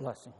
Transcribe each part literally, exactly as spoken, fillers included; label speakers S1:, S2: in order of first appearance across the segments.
S1: blessing.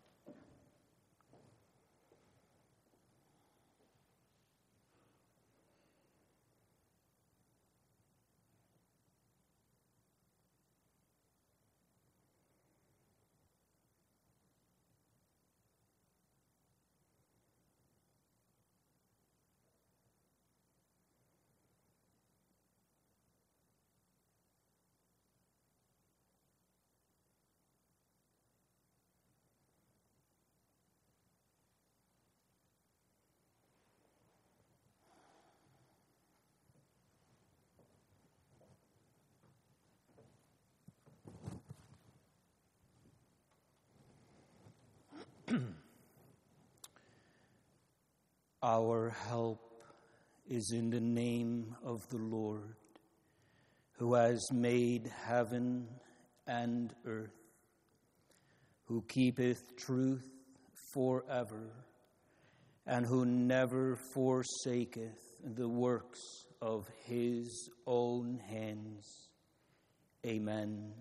S1: Our help is in the name of the Lord, who has made heaven and earth, who keepeth truth forever, and who never forsaketh the works of his own hands. Amen.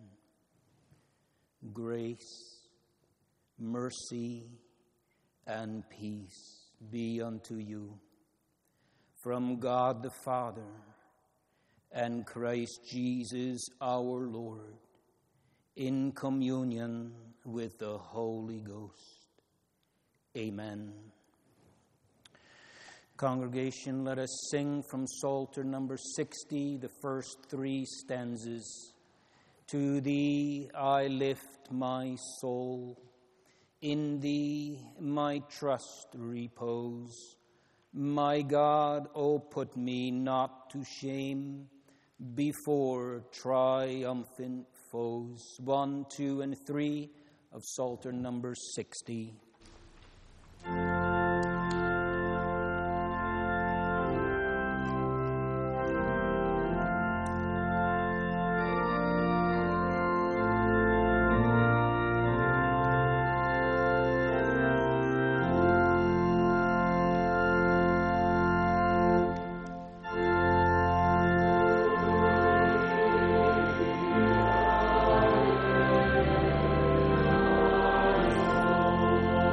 S1: Grace, mercy, and peace be unto you from God the Father and Christ Jesus our Lord, in communion with the Holy Ghost. Amen. Congregation, let us sing from Psalter number sixty, the first three stanzas. To thee I lift my soul, in thee my trust repose. My God, O put me not to shame before triumphant foes. One, two, and three of Psalter number sixty.
S2: Oh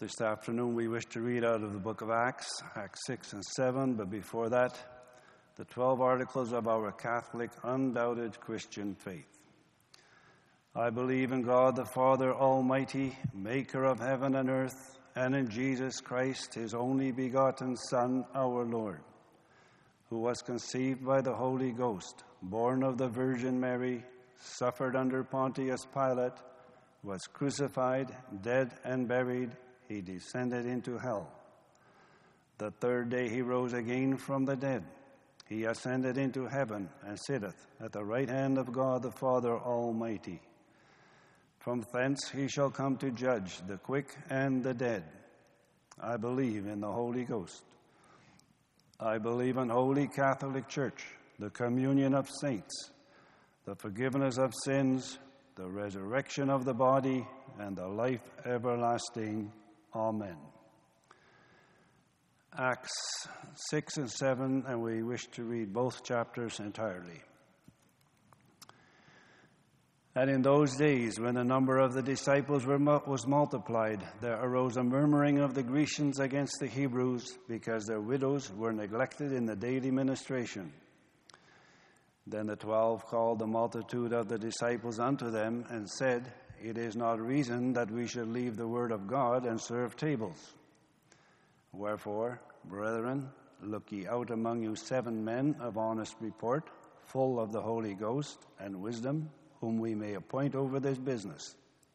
S2: This afternoon we wish to read out of the book of Acts, Acts six and seven, but before that, the twelve articles of our Catholic, undoubted Christian faith. I believe in God the Father Almighty, maker of heaven and earth, and in Jesus Christ, his only begotten Son, our Lord, who was conceived by the Holy Ghost, born of the Virgin Mary, suffered under Pontius Pilate, was crucified, dead and buried. He descended into hell. The third day he rose again from the dead. He ascended into heaven and sitteth at the right hand of God the Father Almighty. From thence he shall come to judge the quick and the dead. I believe in the Holy Ghost. I believe in Holy Catholic Church, the communion of saints, the forgiveness of sins, the resurrection of the body, and the life everlasting. Amen. Acts six and seven, and we wish to read both chapters entirely. And in those days, when the number of the disciples were, was multiplied, there arose a murmuring of the Grecians against the Hebrews, because their widows were neglected in the daily ministration. Then the twelve called the multitude of the disciples unto them, and said, It is not reason that we should leave the word of God and serve tables. Wherefore, brethren, look ye out among you seven men of honest report, full of the Holy Ghost and wisdom, whom we may appoint over this business.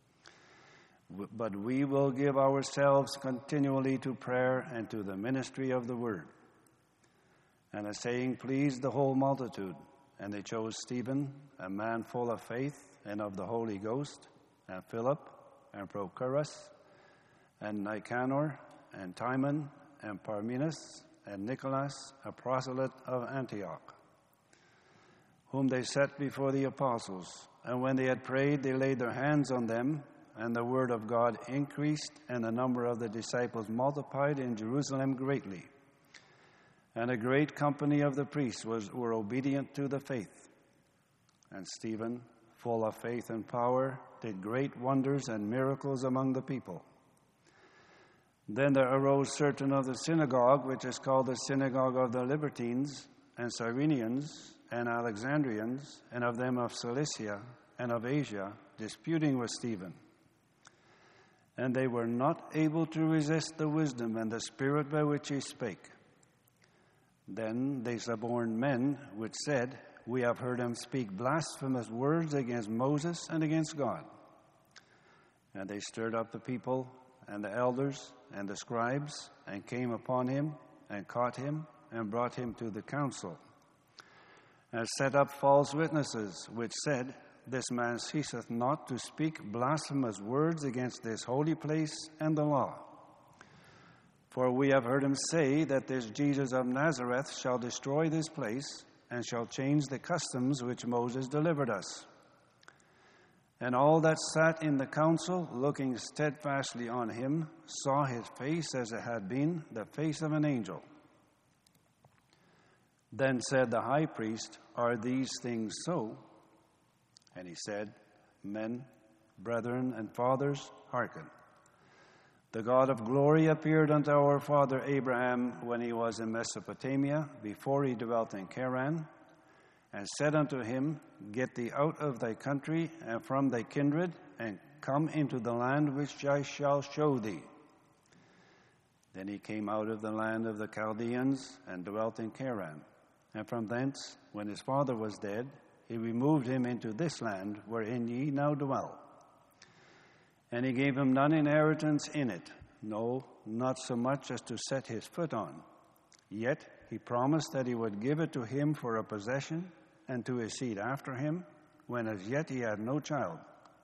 S2: But we will give ourselves continually to prayer and to the ministry of the word. And a saying pleased the whole multitude, and they chose Stephen, a man full of faith and of the Holy Ghost, and Philip, and Prochorus, and Nicanor, and Timon, and Parmenas, and Nicholas, a proselyte of Antioch, whom they set before the apostles. And when they had prayed, they laid their hands on them, and the word of God increased, and the number of the disciples multiplied in Jerusalem greatly. And a great company of the priests was, were obedient to the faith. And Stephen, full of faith and power, did great wonders and miracles among the people. Then there arose certain of the synagogue, which is called the synagogue of the Libertines, and Cyrenians, and Alexandrians, and of them of Cilicia, and of Asia, disputing with Stephen. And they were not able to resist the wisdom and the spirit by which he spake. Then they suborned men, which said, We have heard him speak blasphemous words against Moses and against God. And they stirred up the people and the elders and the scribes, and came upon him, and caught him, and brought him to the council, and set up false witnesses, which said, This man ceaseth not to speak blasphemous words against this holy place and the law. For we have heard him say that this Jesus of Nazareth shall destroy this place, and shall change the customs which Moses delivered us. And all that sat in the council, looking steadfastly on him, saw his face as it had been the face of an angel. Then said the high priest, Are these things so? And he said, Men, brethren, and fathers, hearken. The God of glory appeared unto our father Abraham when he was in Mesopotamia, before he dwelt in Charan, and said unto him, Get thee out of thy country and from thy kindred, and come into the land which I shall show thee. Then he came out of the land of the Chaldeans and dwelt in Charan. And from thence, when his father was dead, he removed him into this land wherein ye now dwell. And he gave him none inheritance in it, no, not so much as to set his foot on. Yet he promised that he would give it to him for a possession, and to his seed after him, when as yet he had no child.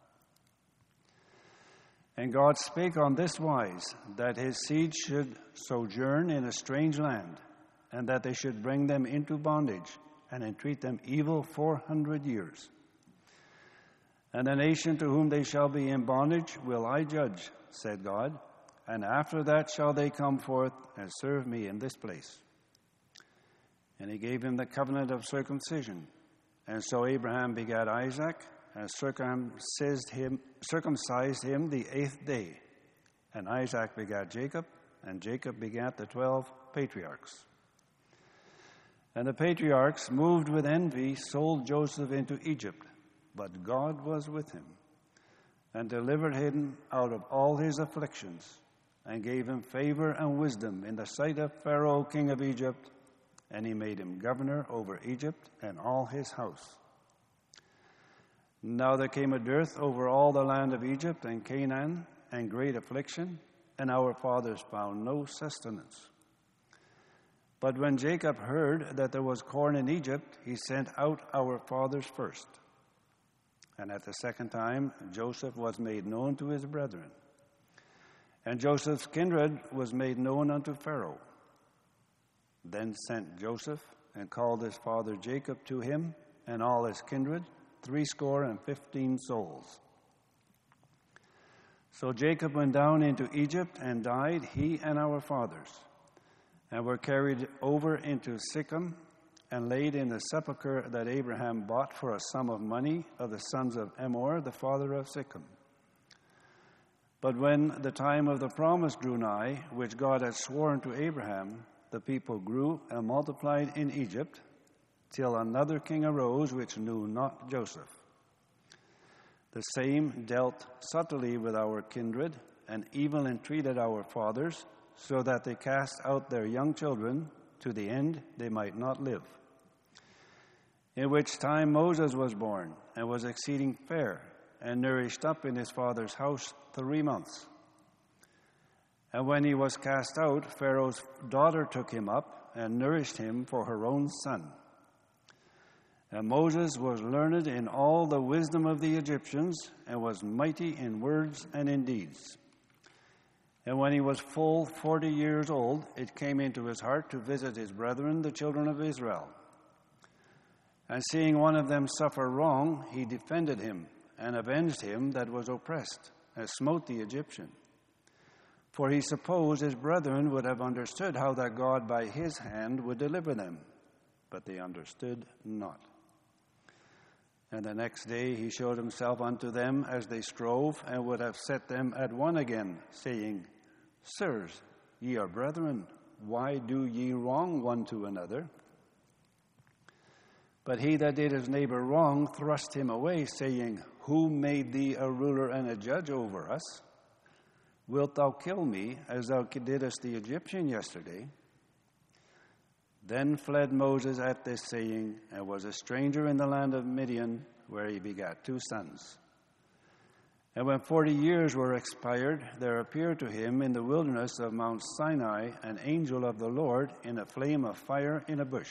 S2: And God spake on this wise, that his seed should sojourn in a strange land, and that they should bring them into bondage, and entreat them evil four hundred years. And the nation to whom they shall be in bondage will I judge, said God, and after that shall they come forth and serve me in this place. And he gave him the covenant of circumcision. And so Abraham begat Isaac, and circumcised him, circumcised him the eighth day, And Isaac begat Jacob, and Jacob begat the twelve patriarchs. And the patriarchs, moved with envy, sold Joseph into Egypt. But God was with him, and delivered him out of all his afflictions, and gave him favor and wisdom in the sight of Pharaoh, king of Egypt, and he made him governor over Egypt and all his house. Now there came a dearth over all the land of Egypt and Canaan, and great affliction, and our fathers found no sustenance. But when Jacob heard that there was corn in Egypt, he sent out our fathers first. And at the second time, Joseph was made known to his brethren. And Joseph's kindred was made known unto Pharaoh. Then sent Joseph, and called his father Jacob to him, and all his kindred, threescore and fifteen souls. So Jacob went down into Egypt, and died, he and our fathers, and were carried over into Shechem, and laid in the sepulchre that Abraham bought for a sum of money of the sons of Emor, the father of Shechem. But when the time of the promise drew nigh, which God had sworn to Abraham, the people grew and multiplied in Egypt, till another king arose which knew not Joseph. The same dealt subtly with our kindred, and evil entreated our fathers, so that they cast out their young children, to the end they might not live. In which time Moses was born, and was exceeding fair, and nourished up in his father's house three months. And when he was cast out, Pharaoh's daughter took him up, and nourished him for her own son. And Moses was learned in all the wisdom of the Egyptians, and was mighty in words and in deeds. And when he was full forty years old, it came into his heart to visit his brethren, the children of Israel. And seeing one of them suffer wrong, he defended him, and avenged him that was oppressed, and smote the Egyptian. For he supposed his brethren would have understood how that God by his hand would deliver them. But they understood not. And the next day he showed himself unto them as they strove, and would have set them at one again, saying, Sirs, ye are brethren, why do ye wrong one to another? But he that did his neighbor wrong thrust him away, saying, Who made thee a ruler and a judge over us? Wilt thou kill me, as thou didst the Egyptian yesterday? Then fled Moses at this saying, and was a stranger in the land of Midian, where he begat two sons. And when forty years were expired, there appeared to him in the wilderness of Mount Sinai an angel of the Lord in a flame of fire in a bush.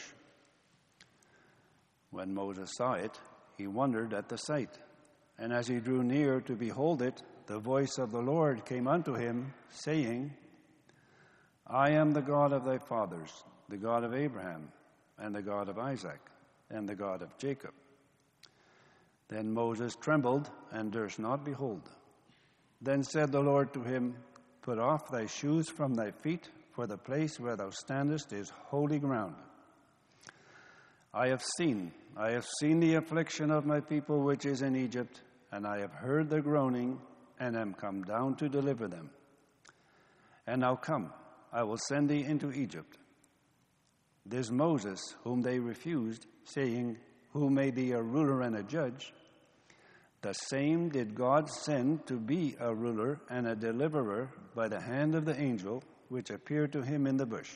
S2: When Moses saw it, he wondered at the sight. And as he drew near to behold it, the voice of the Lord came unto him, saying, I am the God of thy fathers, the God of Abraham, and the God of Isaac, and the God of Jacob. Then Moses trembled, and durst not behold. Then said the Lord to him, Put off thy shoes from thy feet, for the place where thou standest is holy ground. I have seen, I have seen the affliction of my people which is in Egypt, and I have heard their groaning, and am come down to deliver them. And now come, I will send thee into Egypt. This Moses, whom they refused, saying, Who made thee a ruler and a judge? The same did God send to be a ruler and a deliverer by the hand of the angel which appeared to him in the bush.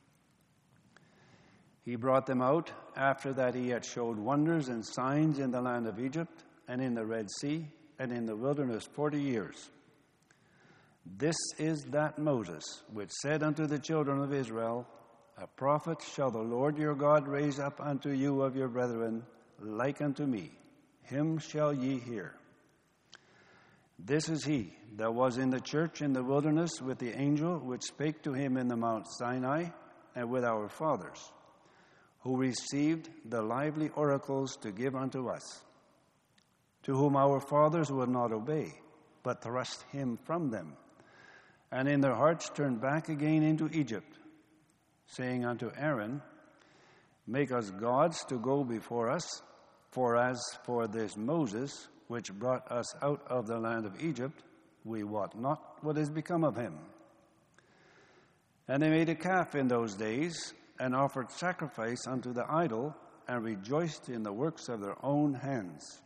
S2: He brought them out after that he had showed wonders and signs in the land of Egypt, and in the Red Sea, and in the wilderness forty years. This is that Moses which said unto the children of Israel, A prophet shall the Lord your God raise up unto you of your brethren, like unto me. Him shall ye hear. This is he that was in the church in the wilderness with the angel which spake to him in the Mount Sinai, and with our fathers, who received the lively oracles to give unto us, to whom our fathers would not obey, but thrust him from them, and in their hearts turned back again into Egypt, saying unto Aaron, Make us gods to go before us, for as for this Moses, which brought us out of the land of Egypt, we wot not what is become of him. And they made a calf in those days, and offered sacrifice unto the idol, and rejoiced in the works of their own hands.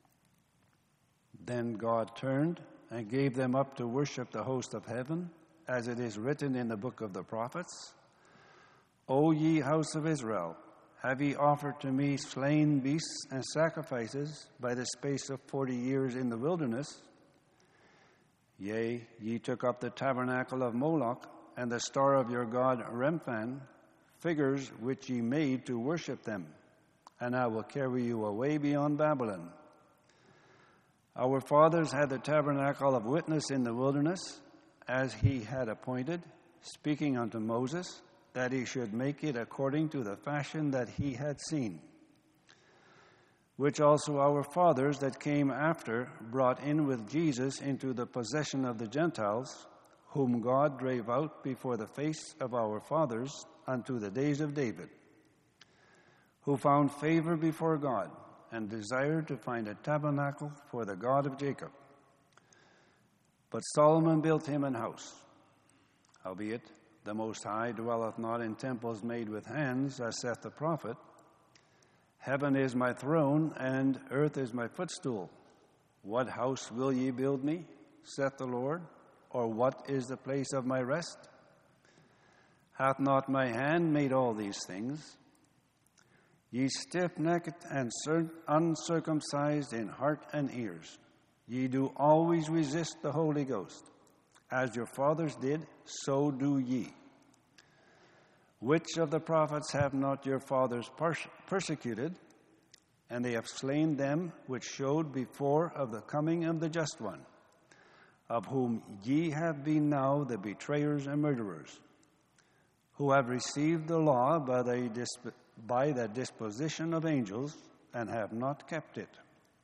S2: Then God turned and gave them up to worship the host of heaven, as it is written in the book of the prophets, O ye house of Israel, have ye offered to me slain beasts and sacrifices by the space of forty years in the wilderness? Yea, ye took up the tabernacle of Moloch, and the star of your god Remphan, figures which ye made to worship them, and I will carry you away beyond Babylon. Our fathers had the tabernacle of witness in the wilderness, as he had appointed, speaking unto Moses, that he should make it according to the fashion that he had seen, which also our fathers that came after brought in with Jesus into the possession of the Gentiles, whom God drave out before the face of our fathers unto the days of David, who found favor before God, and desired to find a tabernacle for the God of Jacob. But Solomon built him an house. Howbeit, the Most High dwelleth not in temples made with hands, as saith the prophet, Heaven is my throne, and earth is my footstool. What house will ye build me, saith the Lord? Or what is the place of my rest? Hath not my hand made all these things? Ye stiff-necked and uncircumcised in heart and ears, ye do always resist the Holy Ghost. As your fathers did, so do ye. Which of the prophets have not your fathers persecuted? And they have slain them which showed before of the coming of the Just One, of whom ye have been now the betrayers and murderers, who have received the law by the, disp- by the disposition of angels, and have not kept it.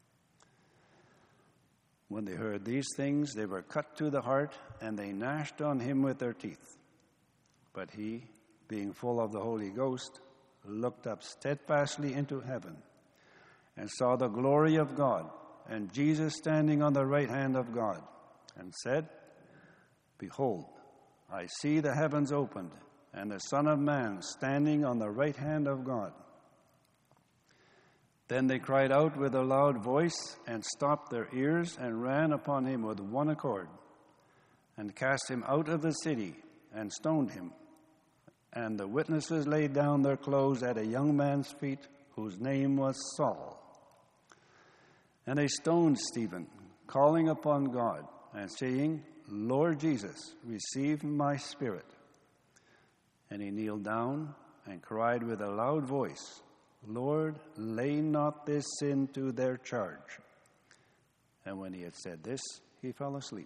S2: When they heard these things, they were cut to the heart, and they gnashed on him with their teeth. But he, being full of the Holy Ghost, looked up steadfastly into heaven, and saw the glory of God, and Jesus standing on the right hand of God, and said, Behold, I see the heavens opened, and the Son of Man standing on the right hand of God. Then they cried out with a loud voice, and stopped their ears, and ran upon him with one accord, and cast him out of the city, and stoned him. And the witnesses laid down their clothes at a young man's feet, whose name was Saul. And they stoned Stephen, calling upon God, and saying, Lord Jesus, receive my spirit. And he kneeled down and cried with a loud voice, Lord, lay not this sin to their charge. And when he had said this, he fell asleep.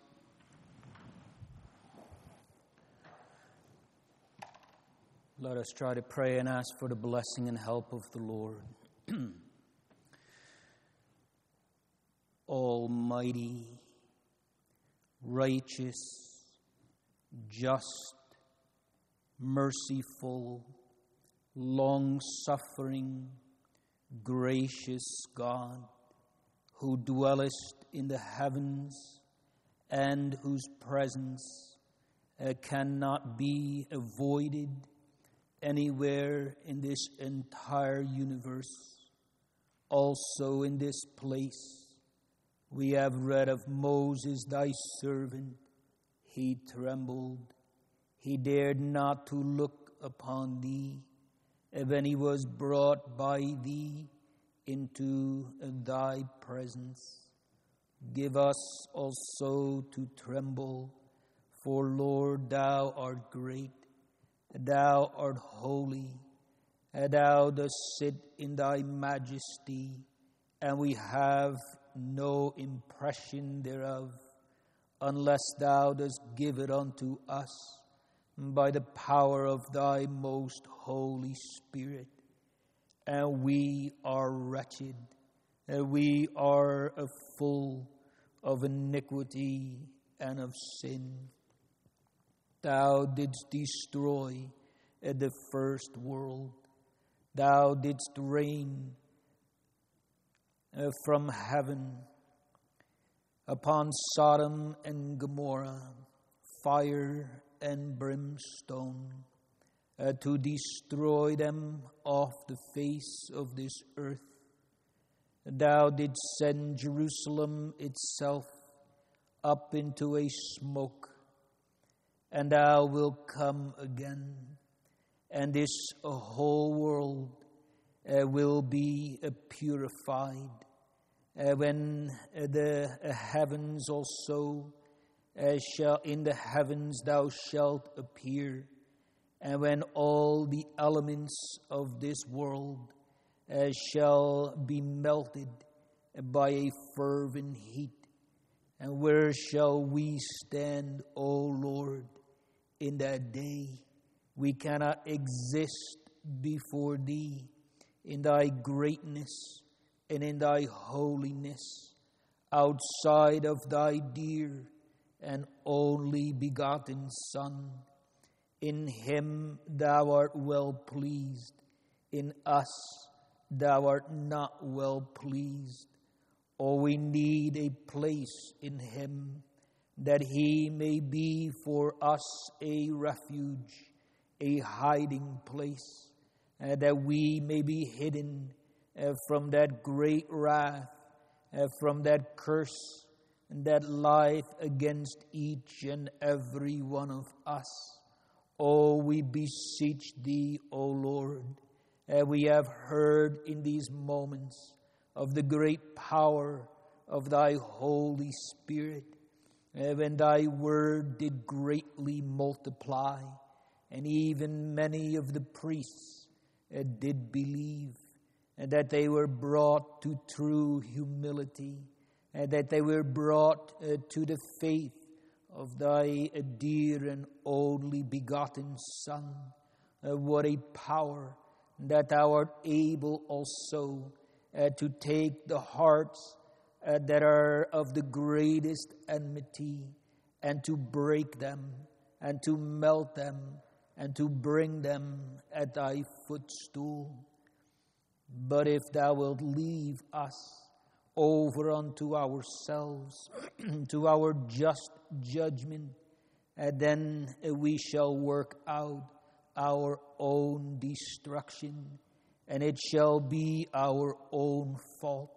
S1: Let us try to pray and ask for the blessing and help of the Lord. Almighty, righteous, just, merciful, long-suffering, gracious God, who dwellest in the heavens and whose presence uh, cannot be avoided anywhere in this entire universe. Also in this place, we have read of Moses, thy servant. He trembled. He dared not to look upon thee when he was brought by thee into thy presence. Give us also to tremble, for Lord, thou art great, thou art holy, thou dost sit in thy majesty, and we have no impression thereof, unless thou dost give it unto us by the power of thy most Holy Spirit. And we are wretched, and we are full of iniquity and of sin. Thou didst destroy the first world. Thou didst reign from heaven, upon Sodom and Gomorrah, fire and brimstone, uh, to destroy them off the face of this earth. Thou didst send Jerusalem itself up into a smoke, and thou wilt come again, and this uh, whole world uh, will be uh, purified. Uh, when uh, the uh, heavens also uh, shall, in the heavens thou shalt appear, and when all the elements of this world uh, shall be melted by a fervent heat. And where shall we stand, O Lord, in that day? We cannot exist before thee in thy greatness and in thy holiness, outside of thy dear and only begotten Son. In him thou art well pleased, in us thou art not well pleased. Oh, we need a place in him, that he may be for us a refuge, a hiding place, uh, that we may be hidden uh, from that great wrath, uh, from that curse, and that lieth against each and every one of us. Oh, we beseech thee, O Lord. Uh, we have heard in these moments of the great power of thy Holy Spirit, uh, when thy word did greatly multiply, and even many of the priests uh, did believe, and that they were brought to true humility, and that they were brought uh, to the faith of thy uh, dear and only begotten Son. Uh, what a power that thou art able also uh, to take the hearts uh, that are of the greatest enmity, and to break them, and to melt them, and to bring them at thy footstool. But if thou wilt leave us over unto ourselves, to our just judgment, and then we shall work out our own destruction, and it shall be our own fault.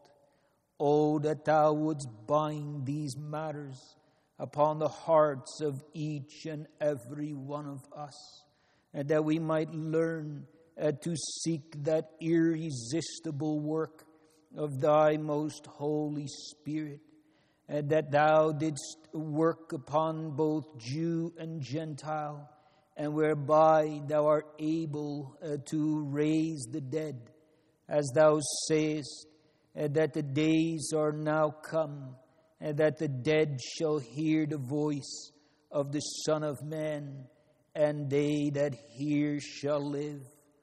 S1: Oh, that thou wouldst bind these matters upon the hearts of each and every one of us, and that we might learn uh, to seek that irresistible work of thy most Holy Spirit, and that thou didst work upon both Jew and Gentile, and whereby thou art able uh, to raise the dead, as thou sayest, uh, that the days are now come, and that the dead shall hear the voice of the Son of Man, and they that hear shall live.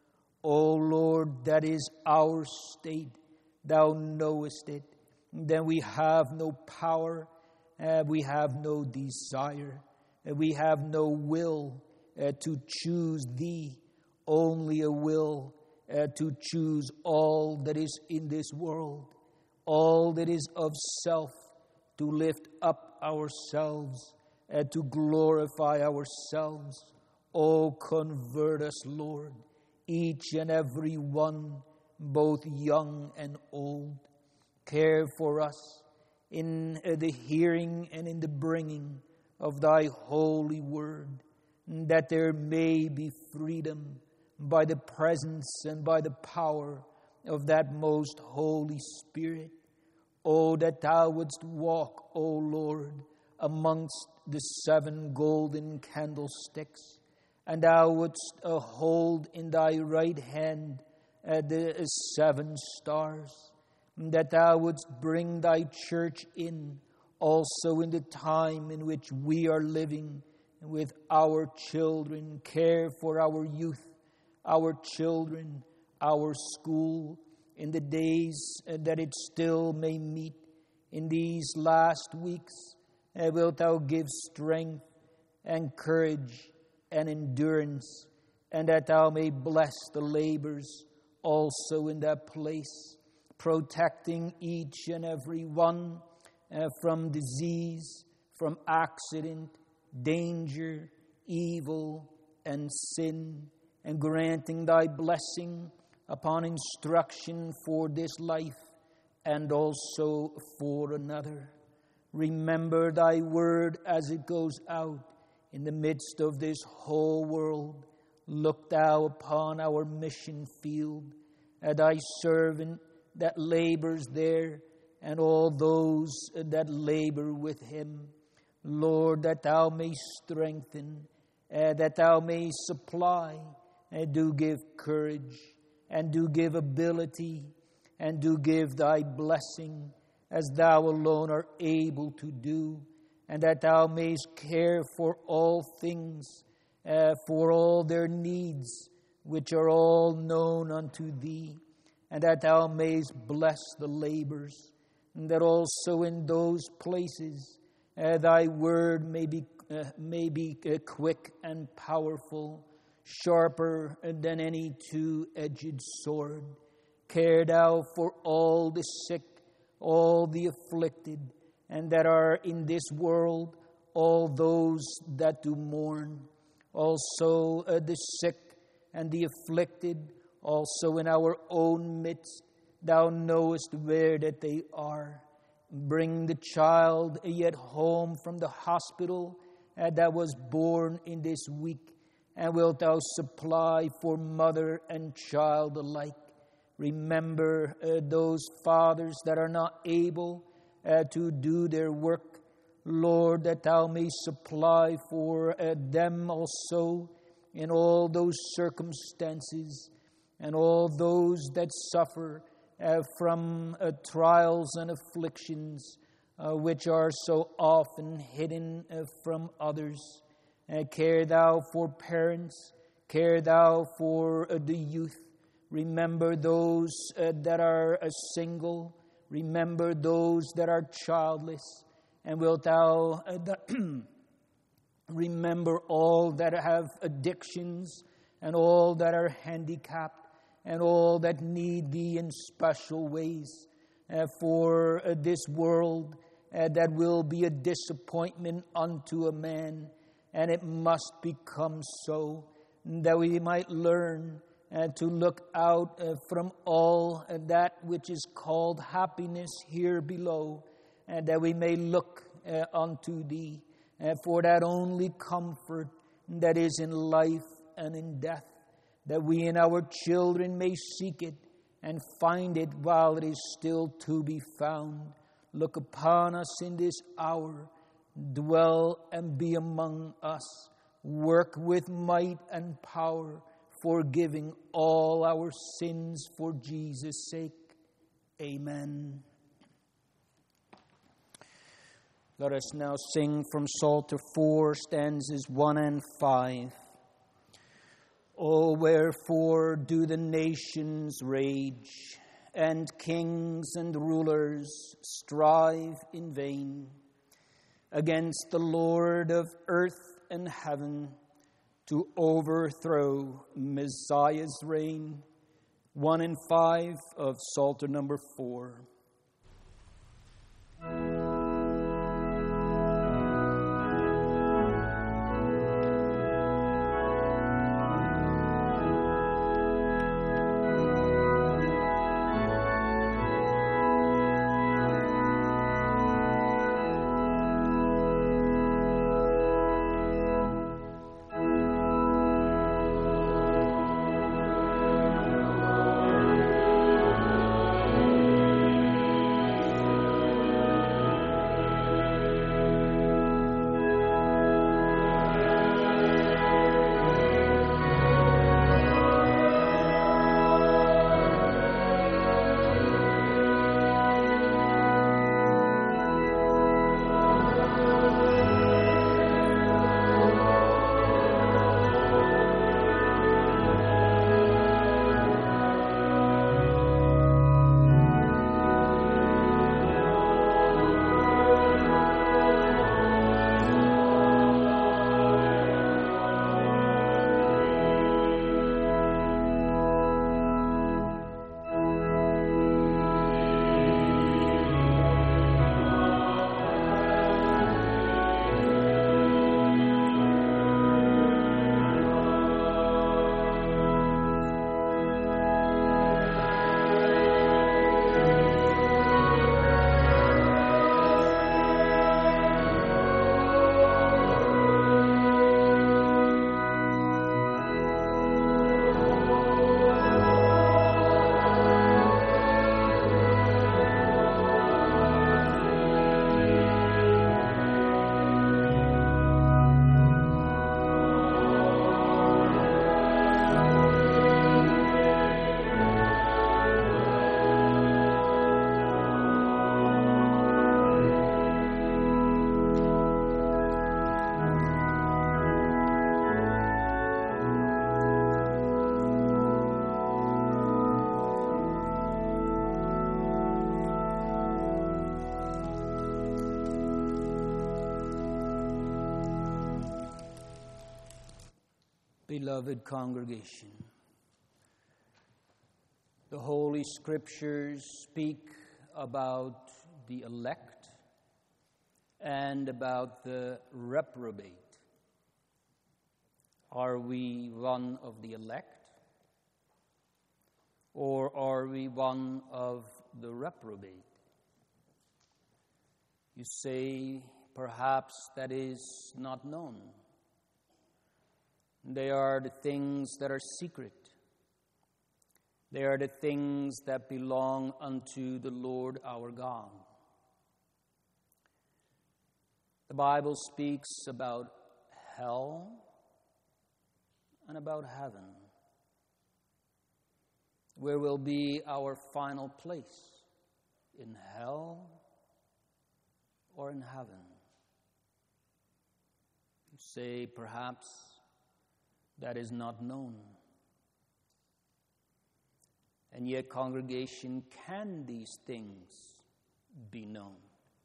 S1: O Lord, that is our state. Thou knowest it. Then we have no power, uh, we have no desire, uh, we have no will uh, to choose thee, only a will uh, to choose all that is in this world, all that is of self, to lift up ourselves, uh, to glorify ourselves. Oh, convert us, Lord, each and every one, both young and old. Care for us in the hearing and in the bringing of thy holy word, that there may be freedom by the presence and by the power of that most Holy Spirit. Oh, that thou wouldst walk, O Lord, amongst the seven golden candlesticks, and thou wouldst uh, hold in thy right hand uh, the uh, seven stars, that thou wouldst bring thy church in also in the time in which we are living with our children. Care for our youth, our children, our school, in the days uh, that it still may meet. In these last weeks, uh, wilt thou give strength and courage and endurance, and that thou may bless the labors also in that place, protecting each and every one uh, from disease, from accident, danger, evil, and sin, and granting thy blessing upon instruction for this life and also for another. Remember thy word as it goes out in the midst of this whole world. Look thou upon our mission field, at thy servant that labors there, and all those that labor with him. Lord, that thou may strengthen, uh, that thou may supply, and do give courage, and do give ability, and do give thy blessing, as thou alone art able to do, and that thou mayst care for all things, uh, for all their needs, which are all known unto thee, and that thou mayst bless the labors, and that also in those places uh, thy word may be, uh, may be uh, quick and powerful, sharper than any two-edged sword. Care thou for all the sick, all the afflicted, and that are in this world, all those that do mourn, also uh, the sick and the afflicted, also in our own midst. Thou knowest where that they are. Bring the child yet home from the hospital uh, that was born in this week, and wilt thou supply for mother and child alike. Remember uh, those fathers that are not able uh, to do their work, Lord, that thou may supply for uh, them also in all those circumstances, and all those that suffer uh, from uh, trials and afflictions, uh, which are so often hidden uh, from others. Uh, care thou for parents, care thou for uh, the youth. Remember those uh, that are uh, single. Remember those that are childless. And wilt thou uh, the remember all that have addictions, and all that are handicapped, and all that need thee in special ways. Uh, for uh, this world uh, that will be a disappointment unto a man, and it must become so, that we might learn uh, to look out uh, from all uh, that which is called happiness here below, and that we may look uh, unto thee uh, for that only comfort that is in life and in death, that we and our children may seek it and find it while it is still to be found. Look upon us in this hour. Dwell and be among us. Work with might and power, forgiving all our sins for Jesus' sake. Amen. Let us now sing from Psalter four, stanzas one and five. Oh, wherefore do the nations rage, and kings and rulers strive in vain against the Lord of earth and heaven, to overthrow Messiah's reign? One and five of Psalter number four. Beloved congregation, the Holy Scriptures speak about the elect and about the reprobate. Are we one of the elect, or are we one of the reprobate? You say, perhaps that is not known. They are the things that are secret. They are the things that belong unto the Lord our God. The Bible speaks about hell and about heaven, where will be our final place, in hell or in heaven. You say, perhaps that is not known. And yet, congregation, can these things be known?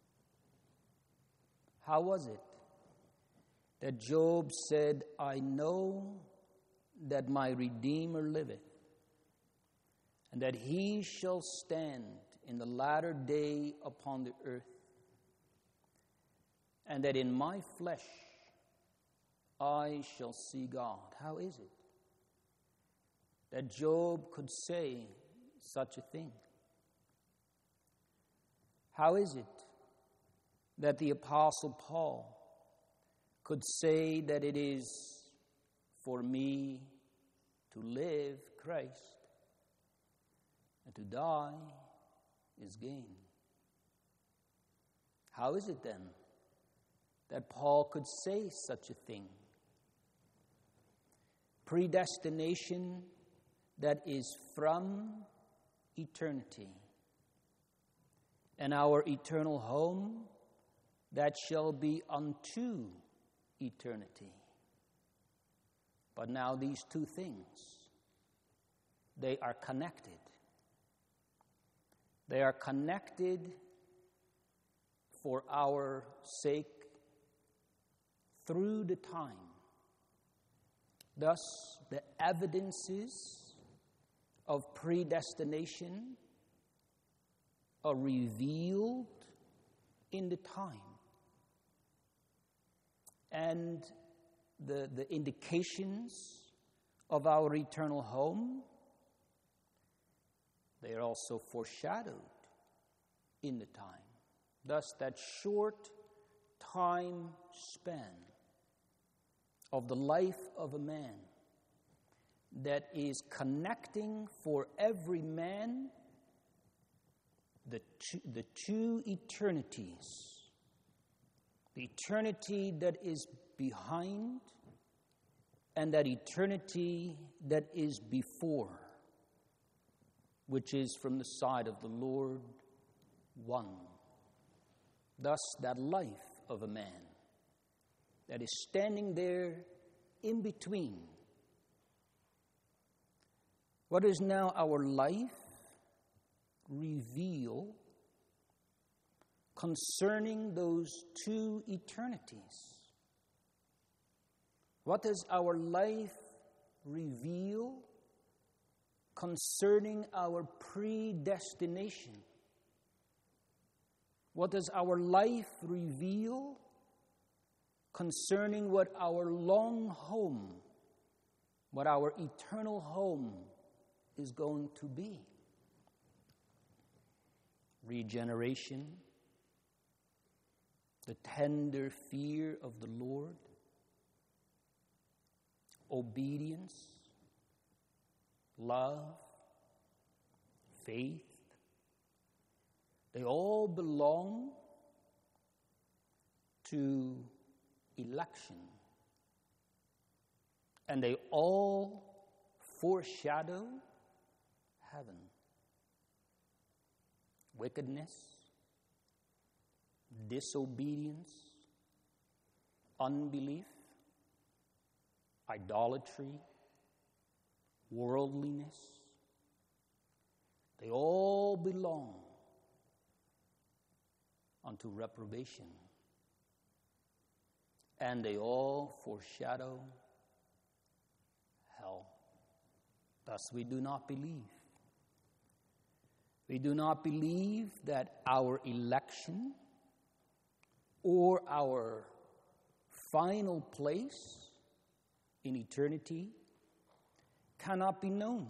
S1: How was it that Job said, I know that my Redeemer liveth, and that he shall stand in the latter day upon the earth, and that in my flesh I shall see God? How is it that Job could say such a thing? How is it that the Apostle Paul could say that it is for me to live Christ, and to die is gain? How is it then that Paul could say such a thing? Predestination that is from eternity, and our eternal home that shall be unto eternity. But now these two things, they are connected. They are connected for our sake through the time. Thus, the evidences of predestination are revealed in the time. And the, the indications of our eternal home, they are also foreshadowed in the time. Thus, that short time span of the life of a man that is connecting for every man the two, the two eternities. The eternity that is behind and that eternity that is before, which is from the side of the Lord one. Thus, that life of a man that is standing there in between. What is now our life reveal concerning those two eternities? What does our life reveal concerning our predestination? What does our life reveal concerning what our long home, what our eternal home is going to be? Regeneration, the tender fear of the Lord, obedience, love, faith, they all belong to election. And they all foreshadow heaven. Wickedness, disobedience, unbelief, idolatry, worldliness, they all belong unto reprobation. And they all foreshadow hell. Thus we do not believe. We do not believe that our election or our final place in eternity cannot be known.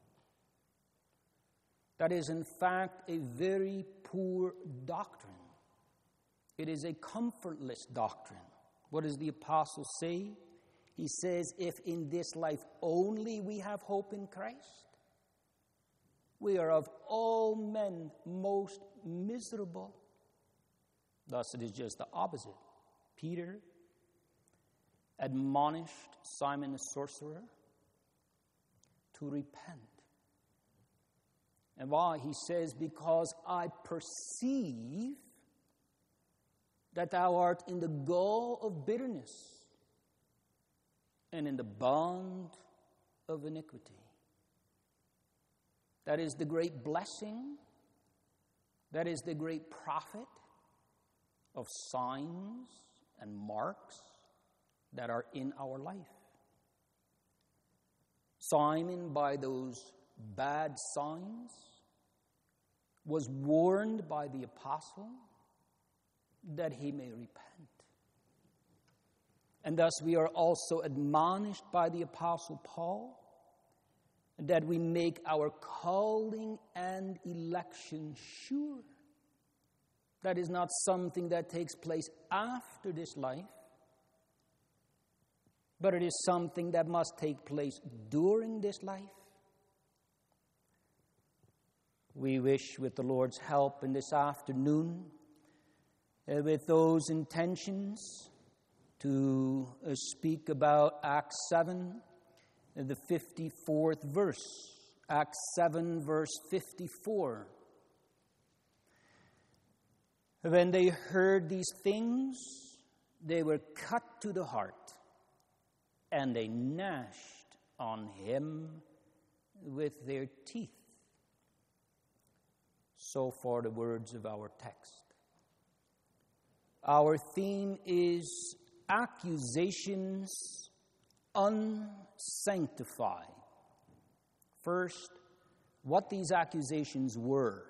S1: That is, in fact, a very poor doctrine. It is a comfortless doctrine. What does the apostle say? He says, if in this life only we have hope in Christ, we are of all men most miserable. Thus it is just the opposite. Peter admonished Simon the sorcerer to repent. And why? He says, because I perceive that thou art in the gall of bitterness and in the bond of iniquity. That is the great blessing, that is the great profit of signs and marks that are in our life. Simon, by those bad signs, was warned by the apostle that he may repent. And thus we are also admonished by the apostle Paul that we make our calling and election sure. That is not something that takes place after this life, but it is something that must take place during this life. We wish, with the Lord's help in this afternoon, uh, with those intentions, to uh, speak about Acts seven, uh, the fifty-fourth verse. Acts seven, verse fifty-four. When they heard these things, they were cut to the heart, and they gnashed on him with their teeth. So far the words of our text. Our theme is accusations unsanctified. First, what these accusations were.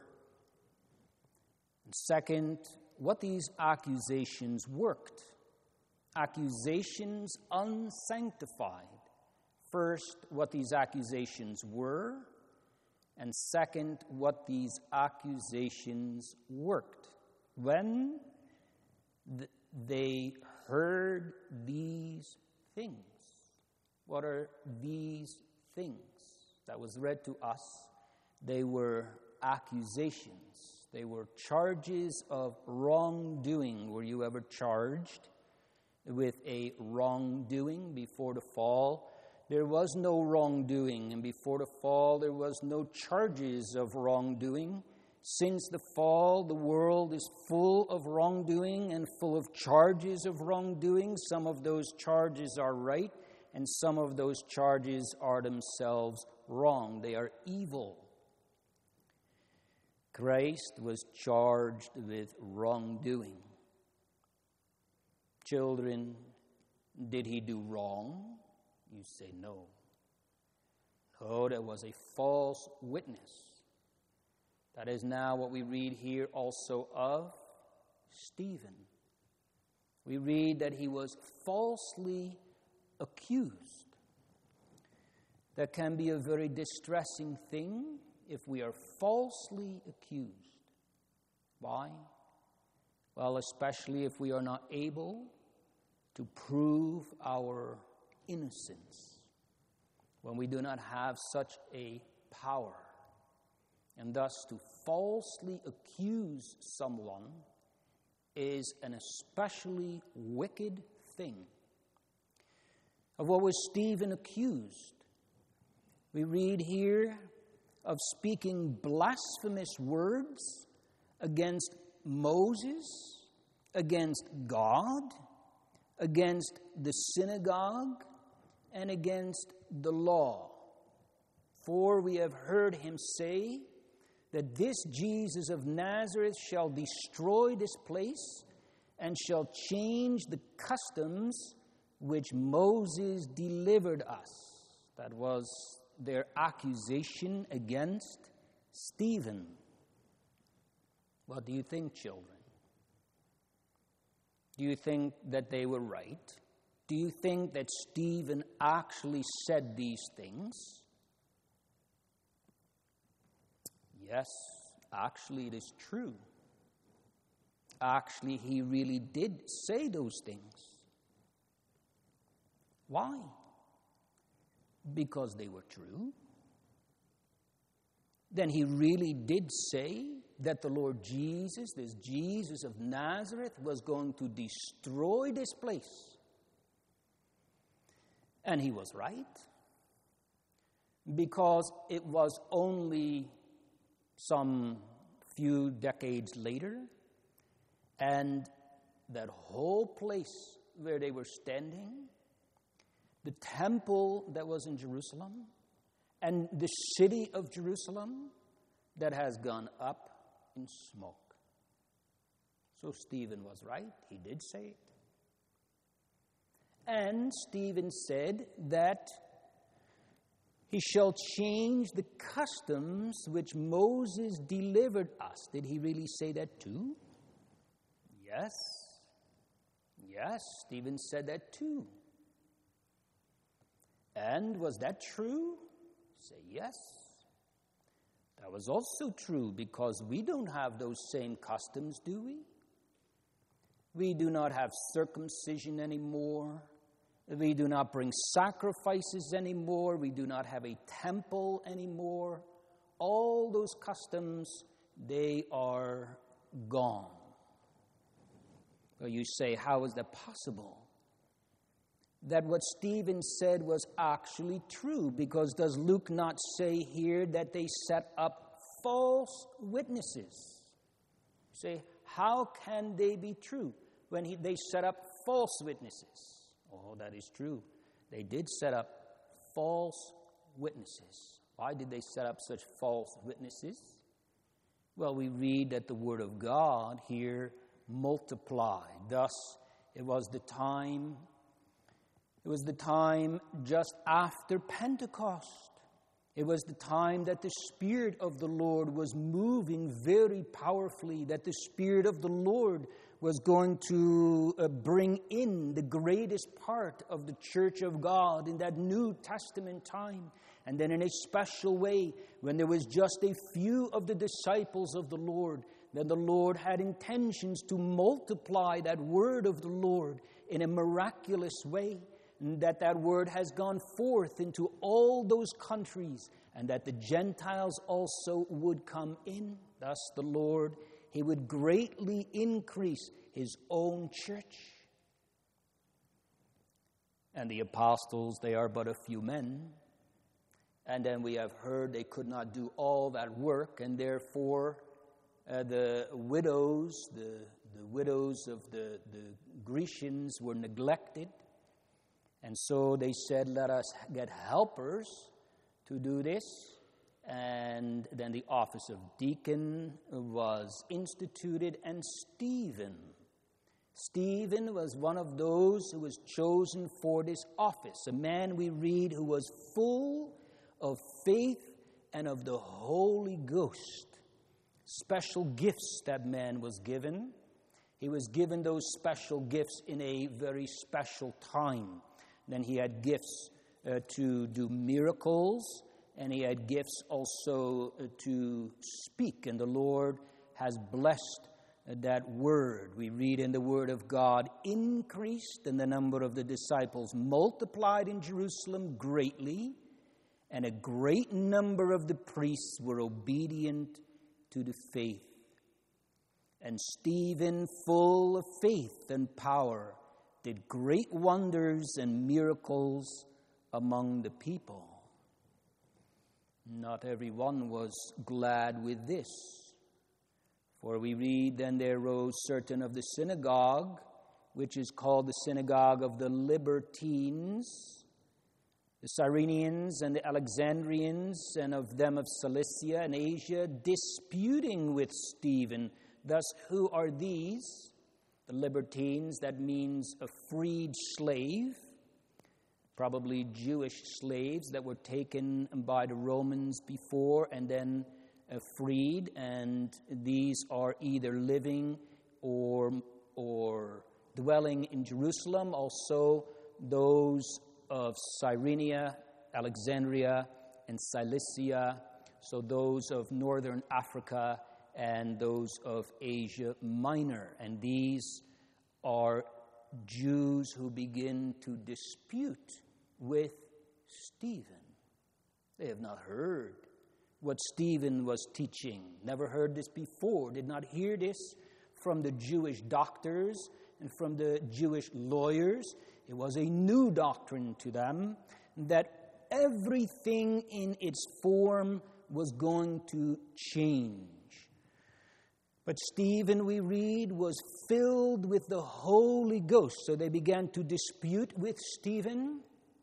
S1: Second, what these accusations worked. Accusations unsanctified. First, what these accusations were. And second, what these accusations worked. When th- they heard these things. What are these things? That was read to us. They were accusations. They were charges of wrongdoing. Were you ever charged with a wrongdoing before the fall? There was no wrongdoing, and before the fall there was no charges of wrongdoing. Since the fall, the world is full of wrongdoing and full of charges of wrongdoing. Some of those charges are right, and some of those charges are themselves wrong. They are evil. Christ was charged with wrongdoing. Children, did he do wrong? You say no. No, there was a false witness. That is now what we read here also of Stephen. We read that he was falsely accused. That can be a very distressing thing if we are falsely accused. Why? Well, especially if we are not able to prove our innocence, when we do not have such a power. And thus to falsely accuse someone is an especially wicked thing. Of what was Stephen accused? We read here of speaking blasphemous words against Moses, against God, against the synagogue, and against the law. For we have heard him say that this Jesus of Nazareth shall destroy this place and shall change the customs which Moses delivered us. That was their accusation against Stephen. What do you think, children? Do you think that they were right? Do you think that Stephen actually said these things? Yes, actually it is true. Actually, he really did say those things. Why? Because they were true. Then he really did say that the Lord Jesus, this Jesus of Nazareth, was going to destroy this place. And he was right, because it was only some few decades later, and that whole place where they were standing, the temple that was in Jerusalem, and the city of Jerusalem that has gone up in smoke. So Stephen was right. He did say it. And Stephen said that he shall change the customs which Moses delivered us. Did he really say that too? Yes. Yes, Stephen said that too. And was that true? Say yes. That was also true, because we don't have those same customs, do we? We do not have circumcision anymore. We do not bring sacrifices anymore. We do not have a temple anymore. All those customs, they are gone. Well, you say, how is that possible? That what Stephen said was actually true, because does Luke not say here that they set up false witnesses? You say, how can they be true when he, they set up false witnesses? Oh, that is true. They did set up false witnesses. Why did they set up such false witnesses? Well, we read that the word of God here multiplied. Thus, it was the time, it was the time just after Pentecost. It was the time that the Spirit of the Lord was moving very powerfully, that the Spirit of the Lord was going to uh, bring in the greatest part of the church of God in that New Testament time. And then in a special way, when there was just a few of the disciples of the Lord, then the Lord had intentions to multiply that word of the Lord in a miraculous way, and that that word has gone forth into all those countries, and that the Gentiles also would come in. Thus the Lord, he would greatly increase his own church. And the apostles, they are but a few men. And then we have heard they could not do all that work, and therefore uh, the widows, the, the widows of the, the Grecians were neglected. And so they said, let us get helpers to do this. And then the office of deacon was instituted, and Stephen. Stephen was one of those who was chosen for this office, a man we read who was full of faith and of the Holy Ghost. Special gifts that man was given. He was given those special gifts in a very special time. Then he had gifts uh, to do miracles, and he had gifts also uh, to speak. And the Lord has blessed uh, that word. We read in the word of God, increased, and the number of the disciples multiplied in Jerusalem greatly, and a great number of the priests were obedient to the faith. And Stephen, full of faith and power, did great wonders and miracles among the people. Not everyone was glad with this. For we read, then there rose certain of the synagogue, which is called the synagogue of the Libertines, the Cyrenians and the Alexandrians, and of them of Cilicia and Asia, disputing with Stephen. Thus, who are these? The Libertines, that means a freed slave. probably Jewish slaves that were taken by the Romans before and then uh, freed, and these are either living or or dwelling in Jerusalem. Also those of Cyrene, Alexandria, and Cilicia, so those of northern Africa and those of Asia Minor. And these are Jews who begin to dispute with Stephen. They have not heard what Stephen was teaching, never heard this before, did not hear this from the Jewish doctors and from the Jewish lawyers. It was a new doctrine to them that everything in its form was going to change. But Stephen, we read, was filled with the Holy Ghost. So they began to dispute with Stephen.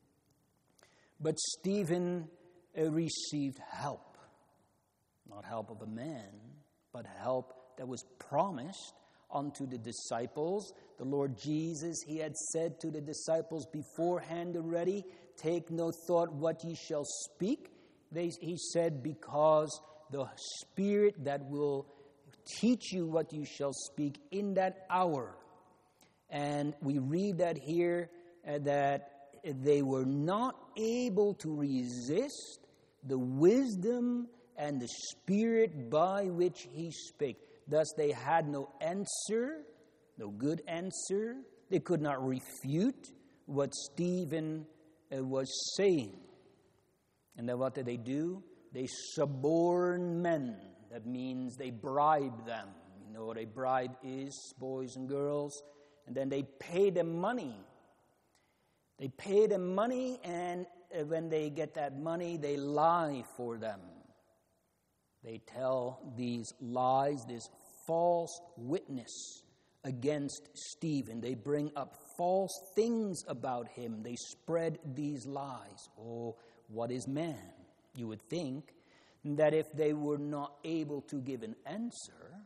S1: But Stephen uh, received help. Not help of a man, but help that was promised unto the disciples. The Lord Jesus, he had said to the disciples beforehand already, take no thought what ye shall speak. They, he said, because the Spirit that will teach you what you shall speak in that hour. And we read that here, uh, that they were not able to resist the wisdom and the Spirit by which he spake. Thus they had no answer, no good answer. They could not refute what Stephen uh, was saying. And then what did they do? They suborn men. That means they bribe them. You know what a bribe is, boys and girls? And then they pay them money. They pay them money, and when they get that money, they lie for them. They tell these lies, this false witness against Stephen. They bring up false things about him. They spread these lies. Oh, what is man? You would think that if they were not able to give an answer,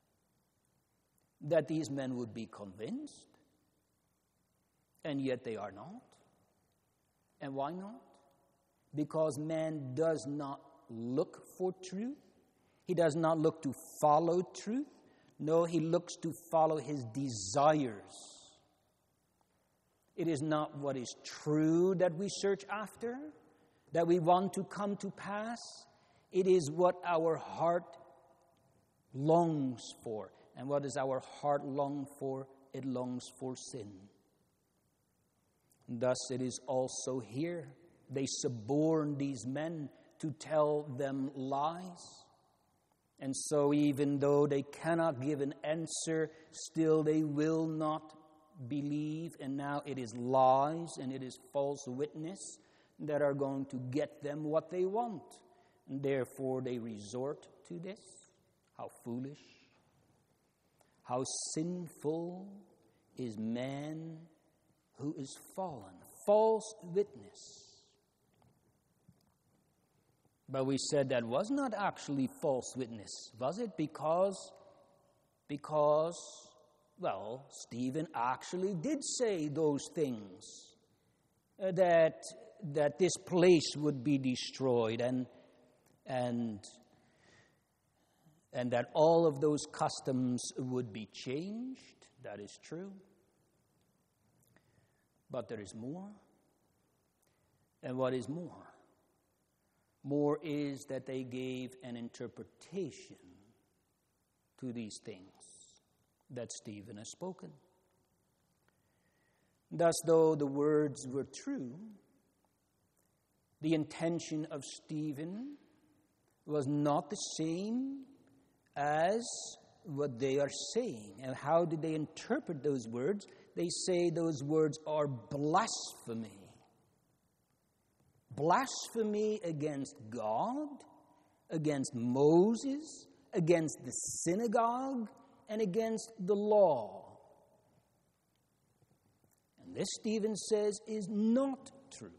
S1: that these men would be convinced. And yet they are not. And why not? Because man does not look for truth. He does not look to follow truth. No, he looks to follow his desires. It is not what is true that we search after, that we want to come to pass. It is what our heart longs for. And what does our heart long for? It longs for sin. Thus it is also here. They suborn these men to tell them lies. And so even though they cannot give an answer, still they will not believe. And now it is lies and it is false witness that are going to get them what they want. And therefore they resort to this. How foolish. How sinful is man who is fallen. False witness. But we said that was not actually false witness, was it? Because, because, well, Stephen actually did say those things. Uh, that that this place would be destroyed and and and that all of those customs would be changed. That is true. But there is more. And what is more? More is that they gave an interpretation to these things that Stephen has spoken. Thus, though the words were true, the intention of Stephen was not the same as what they are saying. And how did they interpret those words? They say those words are blasphemy. Blasphemy against God, against Moses, against the synagogue, and against the law. And this, Stephen says, is not true.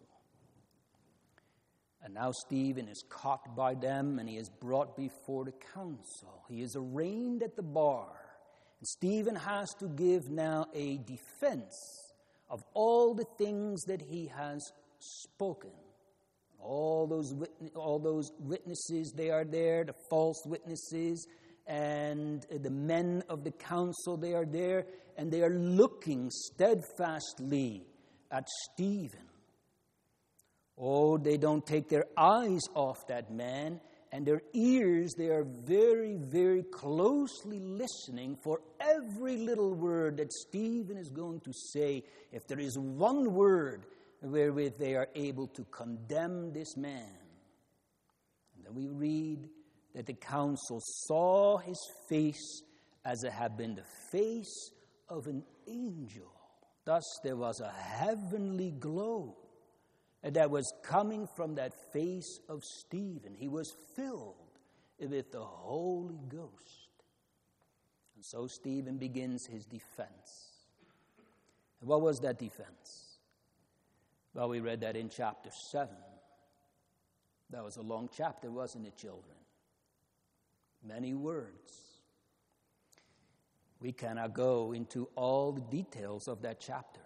S1: And now Stephen is caught by them and he is brought before the council. He is arraigned at the bar. And Stephen has to give now a defense of all the things that he has spoken. All those witness, all those witnesses, they are there, the false witnesses, and the men of the council, they are there, and they are looking steadfastly at Stephen. Oh, they don't take their eyes off that man, and their ears, they are very, very closely listening for every little word that Stephen is going to say. If there is one word wherewith they are able to condemn this man. And then we read that the council saw his face as it had been the face of an angel. Thus there was a heavenly glow that was coming from that face of Stephen. He was filled with the Holy Ghost. And so Stephen begins his defense. And what was that defense? Well, we read that in chapter seven. That was a long chapter, wasn't it, children? Many words. We cannot go into all the details of that chapter.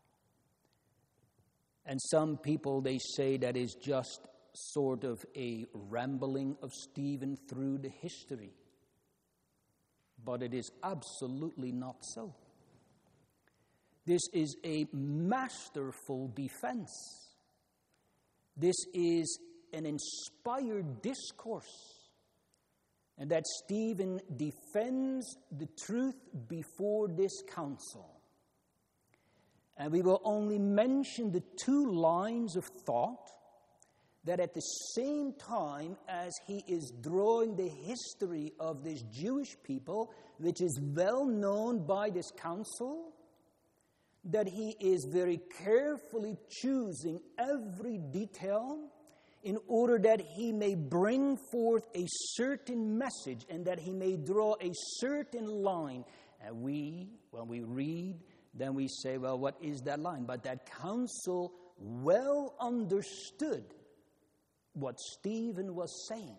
S1: And some people, they say that is just sort of a rambling of Stephen through the history. But it is absolutely not so. This is a masterful defense. This is an inspired discourse. And that Stephen defends the truth before this council. And we will only mention the two lines of thought that at the same time as he is drawing the history of this Jewish people, which is well known by this council, that he is very carefully choosing every detail in order that he may bring forth a certain message and that he may draw a certain line. And we, when we read, then we say, well, what is that line? But that council well understood what Stephen was saying.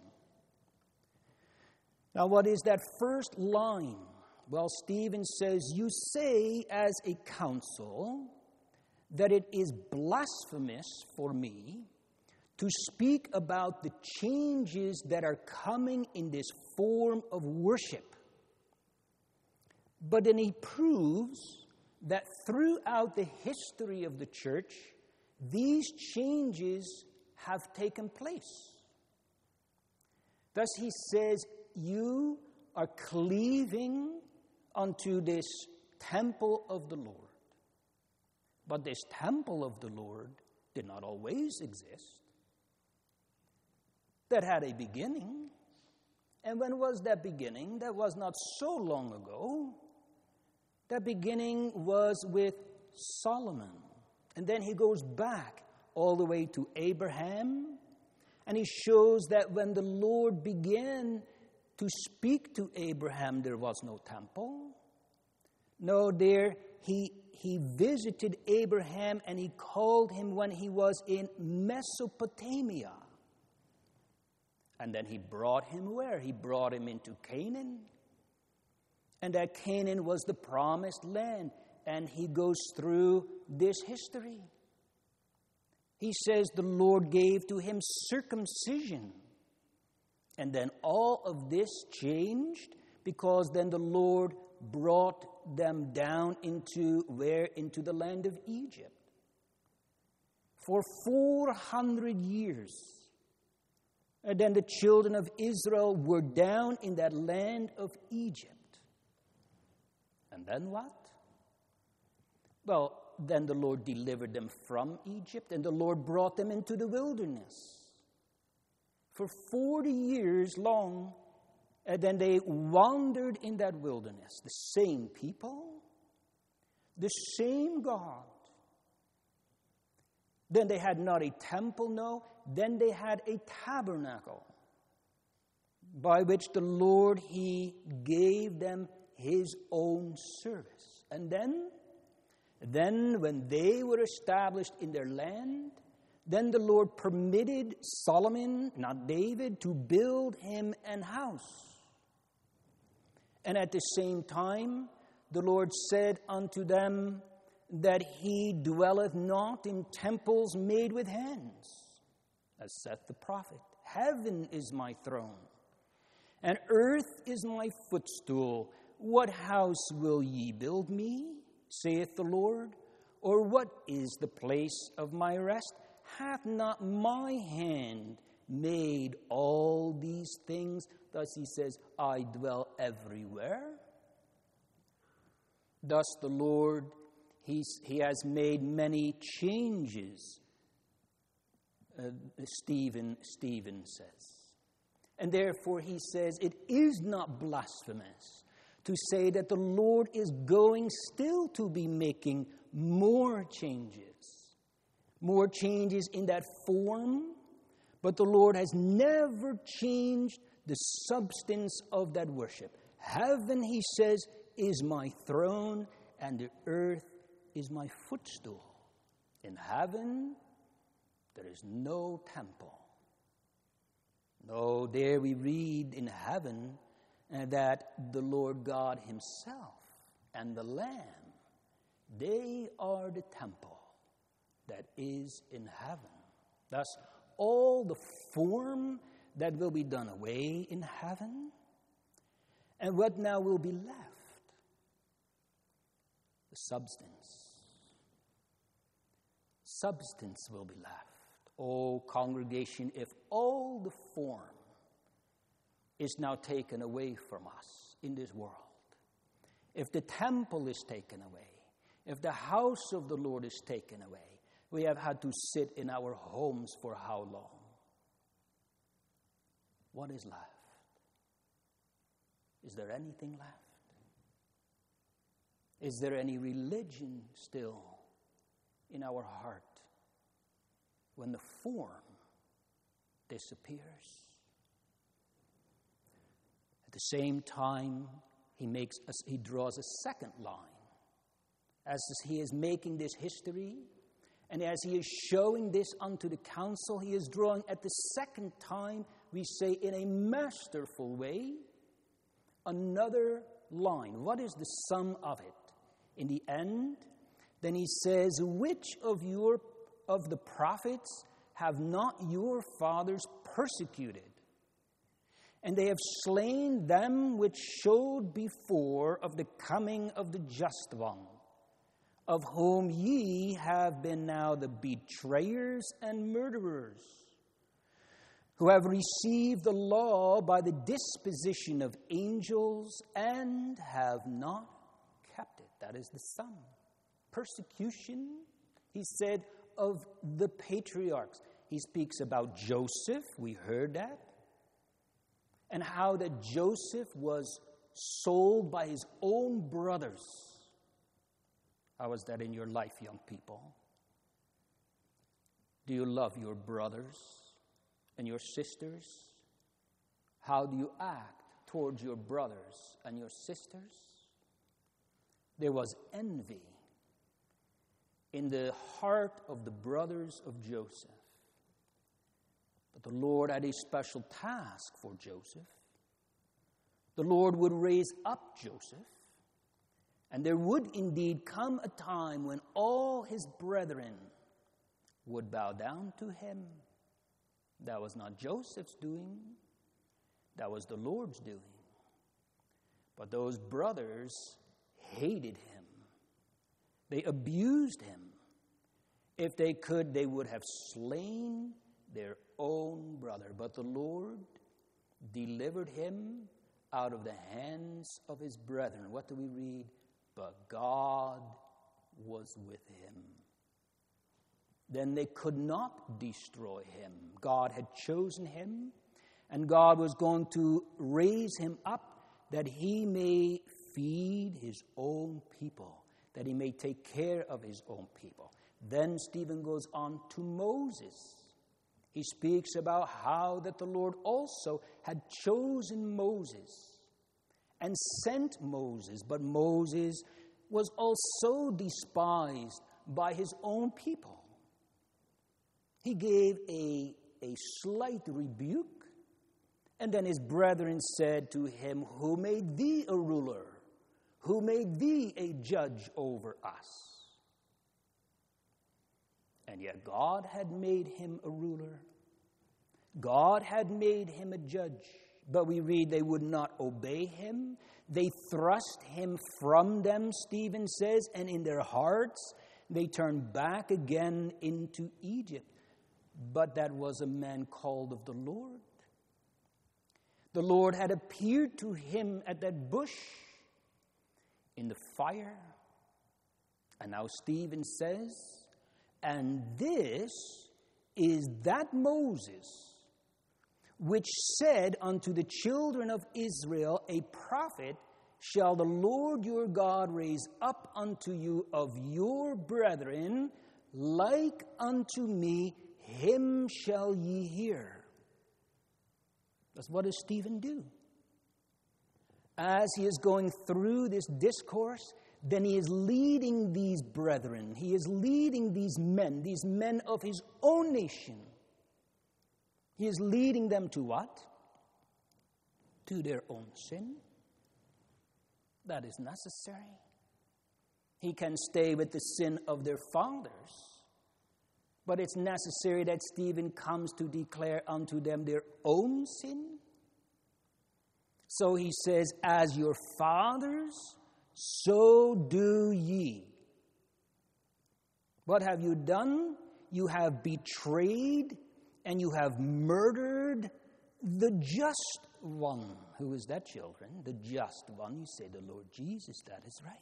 S1: Now, what is that first line? Well, Stephen says, you say as a council that it is blasphemous for me to speak about the changes that are coming in this form of worship. But then he proves that throughout the history of the church, these changes have taken place. Thus he says, you are cleaving unto this temple of the Lord. But this temple of the Lord did not always exist. That had a beginning. And when was that beginning? That was not so long ago. That beginning was with Solomon. And then he goes back all the way to Abraham. And he shows that when the Lord began to speak to Abraham, there was no temple. No, there he, he visited Abraham and he called him when he was in Mesopotamia. And then he brought him where? He brought him into Canaan. And that Canaan was the promised land. And he goes through this history. He says the Lord gave to him circumcision. And then all of this changed because then the Lord brought them down into where? Into the land of Egypt. For four hundred years. And then the children of Israel were down in that land of Egypt. And then what? Well, then the Lord delivered them from Egypt, and the Lord brought them into the wilderness. For forty years long, and then they wandered in that wilderness. The same people, the same God. Then they had not a temple, no. Then they had a tabernacle by which the Lord, He gave them His own service. And then, then when they were established in their land, then the Lord permitted Solomon, not David, to build him an house. And at the same time, the Lord said unto them that he dwelleth not in temples made with hands, as saith the prophet. Heaven is my throne, and earth is my footstool. What house will ye build me, saith the Lord? Or what is the place of my rest? Hath not my hand made all these things? Thus he says, I dwell everywhere. Thus the Lord, he's, he has made many changes, uh, Stephen, Stephen says. And therefore he says, it is not blasphemous to say that the Lord is going still to be making more changes. More changes in that form, but the Lord has never changed the substance of that worship. Heaven, he says, is my throne, and the earth is my footstool. In heaven, there is no temple. No, there we read in heaven uh, that the Lord God himself and the Lamb, they are the temple that is in heaven. Thus, all the form that will be done away in heaven, and what now will be left? The substance. Substance will be left. O congregation, if all the form is now taken away from us in this world, if the temple is taken away, if the house of the Lord is taken away, we have had to sit in our homes for how long? What is left? Is there anything left? Is there any religion still in our heart when the form disappears? At the same time, he makes a, he draws a second line. As he is making this history, and as he is showing this unto the council, he is drawing at the second time, we say in a masterful way, another line. What is the sum of it? In the end, then he says, which of your of the prophets have not your fathers persecuted? And they have slain them which showed before of the coming of the just one, of whom ye have been now the betrayers and murderers, who have received the law by the disposition of angels and have not kept it. That is the sum. Persecution, he said, of the patriarchs. He speaks about Joseph, we heard that, and how that Joseph was sold by his own brothers. How is that in your life, young people? Do you love your brothers and your sisters? How do you act towards your brothers and your sisters? There was envy in the heart of the brothers of Joseph. But the Lord had a special task for Joseph. The Lord would raise up Joseph, and there would indeed come a time when all his brethren would bow down to him. That was not Joseph's doing. That was the Lord's doing. But those brothers hated him. They abused him. If they could, they would have slain their own brother. But the Lord delivered him out of the hands of his brethren. What do we read? But God was with him. Then they could not destroy him. God had chosen him, and God was going to raise him up that he may feed his own people, that he may take care of his own people. Then Stephen goes on to Moses. He speaks about how that the Lord also had chosen Moses and sent Moses, but Moses was also despised by his own people. He gave a, a slight rebuke, and then his brethren said to him, who made thee a ruler? Who made thee a judge over us? And yet God had made him a ruler. God had made him a judge. But we read they would not obey him. They thrust him from them, Stephen says, and in their hearts they turned back again into Egypt. But that was a man called of the Lord. The Lord had appeared to him at that bush in the fire. And now Stephen says, and this is that Moses which said unto the children of Israel, a prophet shall the Lord your God raise up unto you of your brethren, like unto me, him shall ye hear. That's what does Stephen do? As he is going through this discourse, then he is leading these brethren. He is leading these men, these men of his own nation. He is leading them to what? To their own sin. That is necessary. He can stay with the sin of their fathers, but it's necessary that Stephen comes to declare unto them their own sin. So he says, as your fathers, so do ye. What have you done? You have betrayed and you have murdered the just one. Who is that, children? The just one. You say the Lord Jesus. That is right.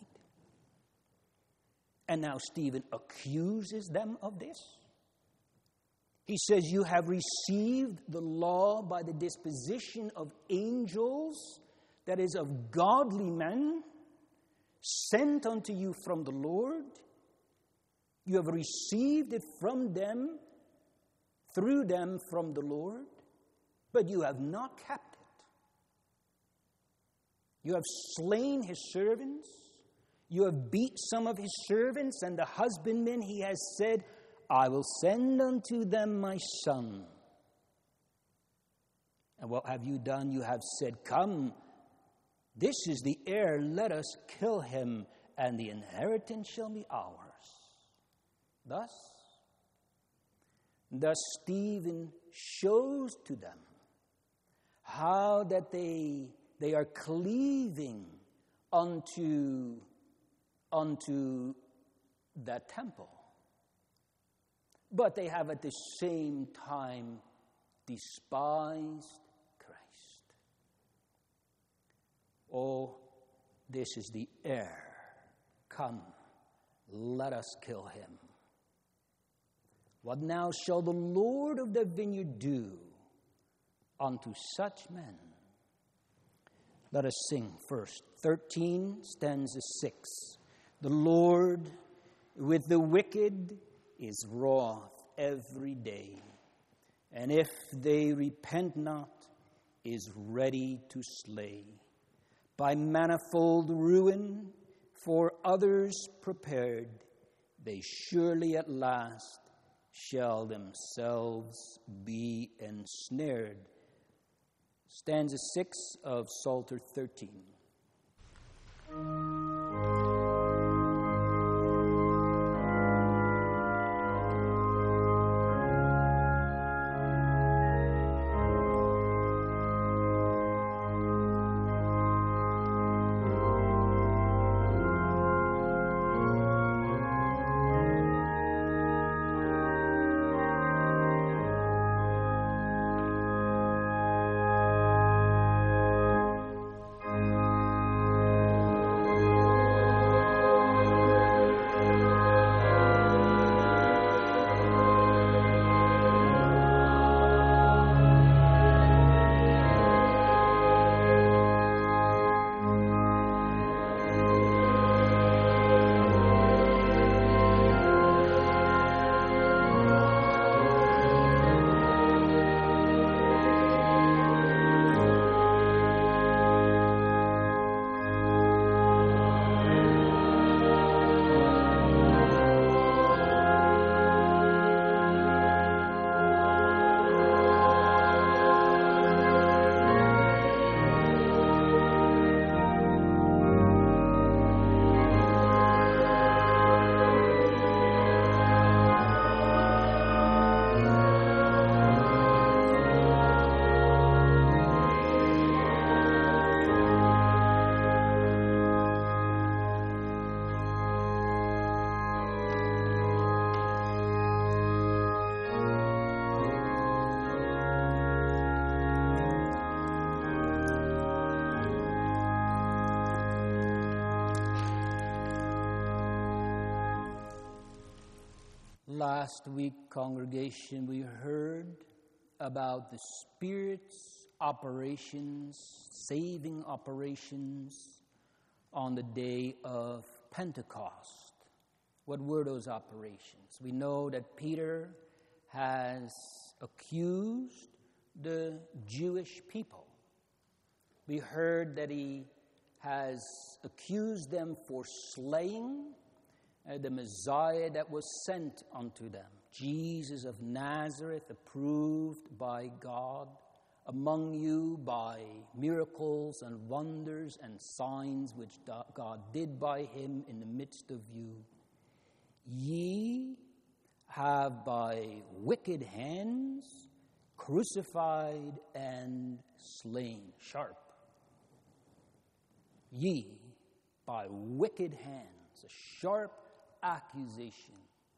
S1: And now Stephen accuses them of this. He says, you have received the law by the disposition of angels, that is, of godly men, sent unto you from the Lord. You have received it from them, through them from the Lord, but you have not kept it. You have slain his servants. You have beat some of his servants, and the husbandman, he has said, I will send unto them my son. And what have you done? You have said, come, this is the heir, let us kill him, and the inheritance shall be ours. Thus, thus Stephen shows to them how that they, they are cleaving unto, unto that temple. But they have at the same time despised Christ. Oh, this is the heir. Come, let us kill him. What now shall the Lord of the vineyard do unto such men? Let us sing first. thirteen, stanza six. The Lord with the wicked is wroth every day, and if they repent not, is ready to slay. By manifold ruin for others prepared, they surely at last shall themselves be ensnared. Stanza six of Psalter thirteen. Last week, congregation, we heard about the Spirit's operations, saving operations on the day of Pentecost. What were those operations? We know that Peter has accused the Jewish people. We heard that he has accused them for slaying uh, the Messiah that was sent unto them, Jesus of Nazareth, approved by God among you by miracles and wonders and signs which God did by him in the midst of you. Ye have by wicked hands crucified and slain. Sharp. Ye by wicked hands. A sharp accusation.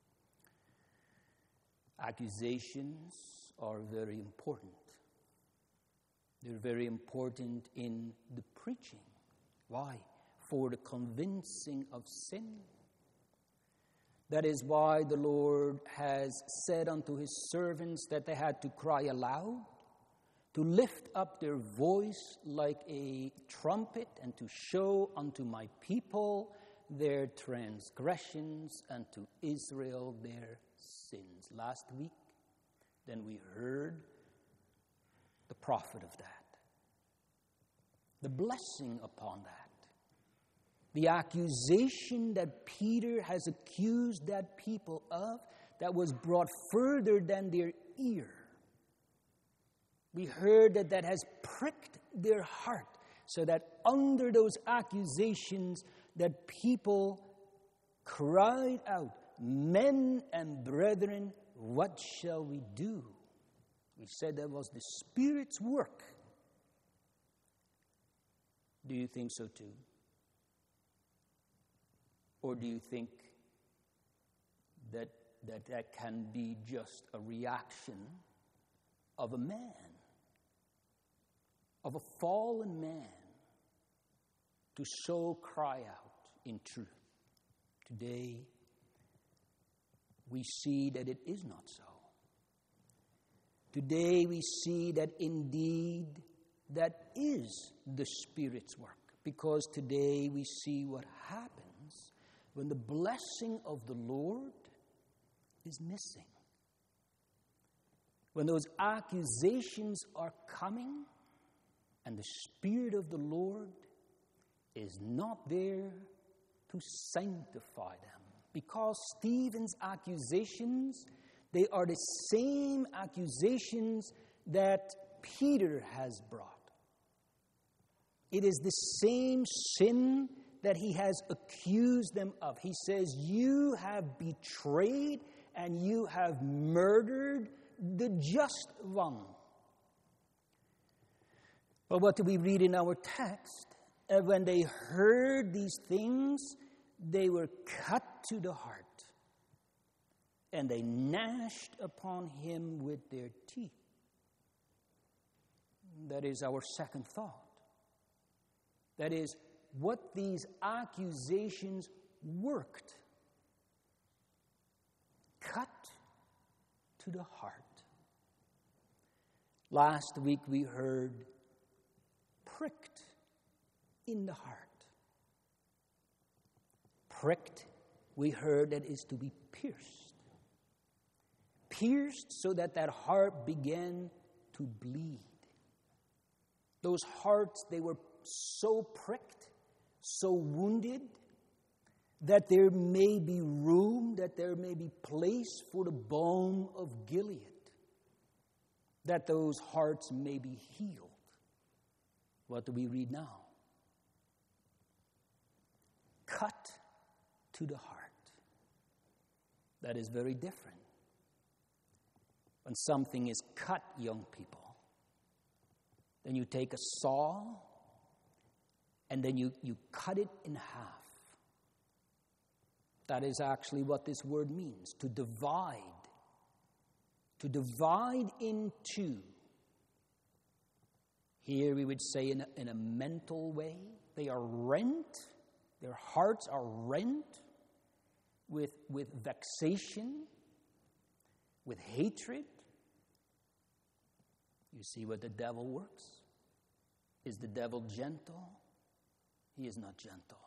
S1: Accusations are very important. They're very important in the preaching. Why? For the convincing of sin. That is why the Lord has said unto his servants that they had to cry aloud, to lift up their voice like a trumpet, and to show unto my people their transgressions, and to Israel their sins. Last week, then we heard the profit of that, the blessing upon that, the accusation that Peter has accused that people of that was brought further than their ear. We heard that that has pricked their heart, so that under those accusations that people cried out, men and brethren, what shall we do? We said that was the Spirit's work. Do you think so too? Or do you think that that, that can be just a reaction of a man, of a fallen man, to so cry out in truth? Today, we see that it is not so. Today, we see that indeed that is the Spirit's work, because today we see what happens when the blessing of the Lord is missing. When those accusations are coming and the Spirit of the Lord is not there to sanctify them. Because Stephen's accusations, they are the same accusations that Peter has brought. It is the same sin that he has accused them of. He says, you have betrayed and you have murdered the just one. But what do we read in our text? Uh, when they heard these things, they were cut to the heart, and they gnashed upon him with their teeth. That is our second thought. That is, what these accusations worked. Cut to the heart. Last week we heard pricked in the heart. Pricked, we heard that is to be pierced. Pierced so that that heart began to bleed. Those hearts, they were so pricked, so wounded, that there may be room, that there may be place for the balm of Gilead, that those hearts may be healed. What do we read now? Cut to the heart. That is very different. When something is cut, young people, then you take a saw and then you, you cut it in half. That is actually what this word means, to divide. To divide in two. Here we would say in a, in a mental way, they are rent, their hearts are rent with, with vexation, with hatred. You see what the devil works? Is the devil gentle? He is not gentle.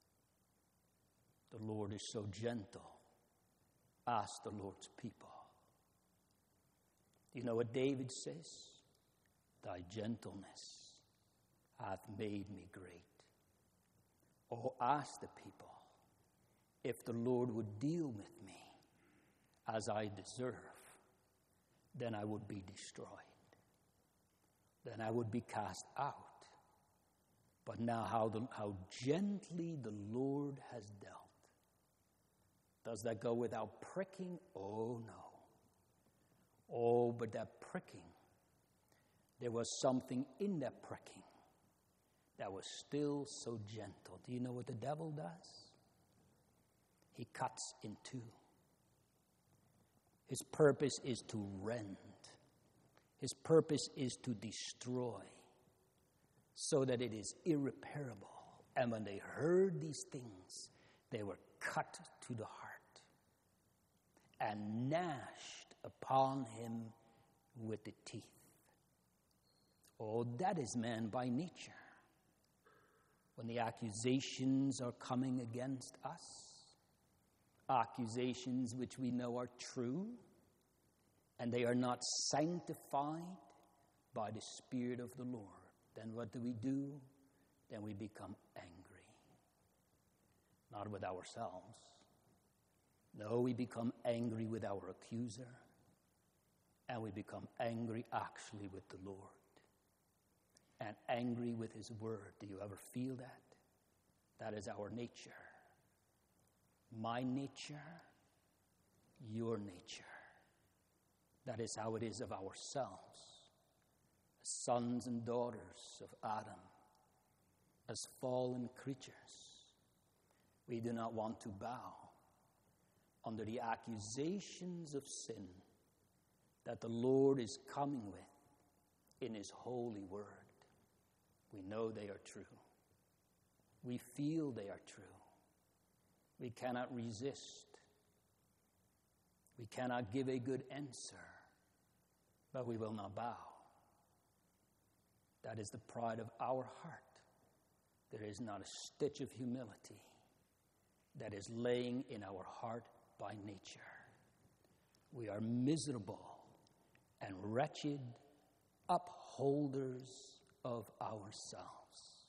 S1: The Lord is so gentle. Ask the Lord's people. Do you know what David says? Thy gentleness hath made me great. Oh, ask the people if the Lord would deal with me as I deserve, then I would be destroyed. Then I would be cast out. But now how, the, how gently the Lord has dealt. Does that go without pricking? Oh, no. Oh, but that pricking, there was something in that pricking that was still so gentle. Do you know what the devil does? He cuts in two. His purpose is to rend. His purpose is to destroy so that it is irreparable. And when they heard these things, they were cut to the heart and gnashed upon him with the teeth. Oh, that is man by nature. When the accusations are coming against us, accusations which we know are true, and they are not sanctified by the Spirit of the Lord, then what do we do? Then we become angry. Not with ourselves. No, we become angry with our accuser, and we become angry actually with the Lord, and angry with His Word. Do you ever feel that? That is our nature. My nature, your nature. That is how it is of ourselves, as sons and daughters of Adam, as fallen creatures. We do not want to bow under the accusations of sin that the Lord is coming with in His holy word. We know they are true. We feel they are true. We cannot resist. We cannot give a good answer, but we will not bow. That is the pride of our heart. There is not a stitch of humility that is laying in our heart by nature. We are miserable and wretched upholders of ourselves.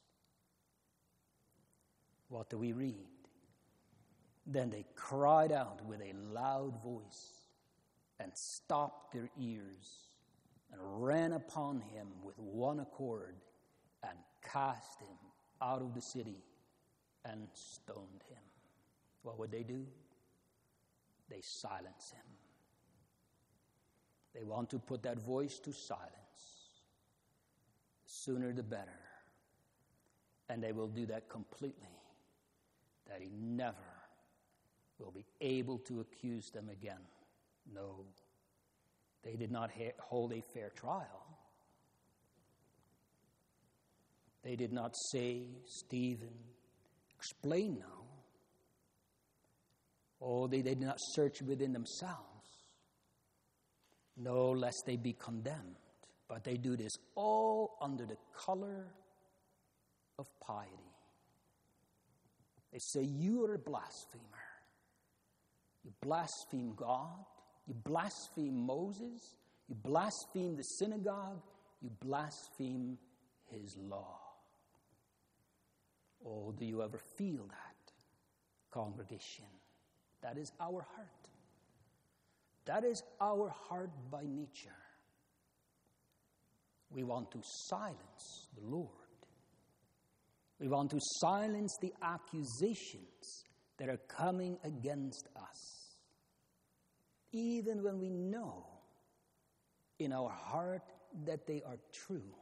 S1: What do we read? Then they cried out with a loud voice and stopped their ears and ran upon him with one accord and cast him out of the city and stoned him. What would they do? They silence him. They want to put that voice to silence. Sooner the better. And they will do that completely, that he never will be able to accuse them again. No, they did not ha- hold a fair trial. They did not say, Stephen, explain now. Oh, they, they did not search within themselves. No, lest they be condemned. But they do this all under the color of piety. They say, you are a blasphemer. You blaspheme God. You blaspheme Moses. You blaspheme the synagogue. You blaspheme His law. Oh, do you ever feel that, congregation? That is our heart. That is our heart by nature. We want to silence the Lord. We want to silence the accusations that are coming against us. Even when we know in our heart that they are true.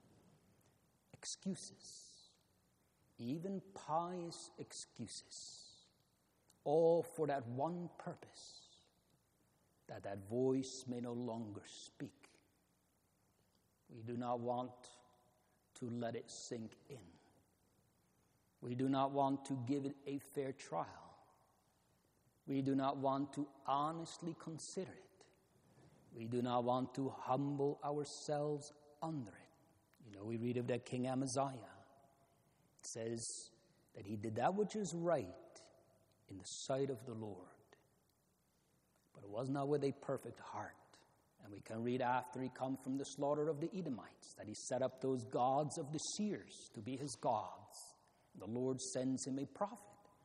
S1: Excuses. Even pious excuses. All for that one purpose. That that voice may no longer speak. We do not want to let it sink in. We do not want to give it a fair trial. We do not want to honestly consider it. We do not want to humble ourselves under it. You know, we read of that King Amaziah. It says that he did that which is right in the sight of the Lord. But it was not with a perfect heart. And we can read after he come from the slaughter of the Edomites that he set up those gods of the seers to be his gods. And the Lord sends him a prophet.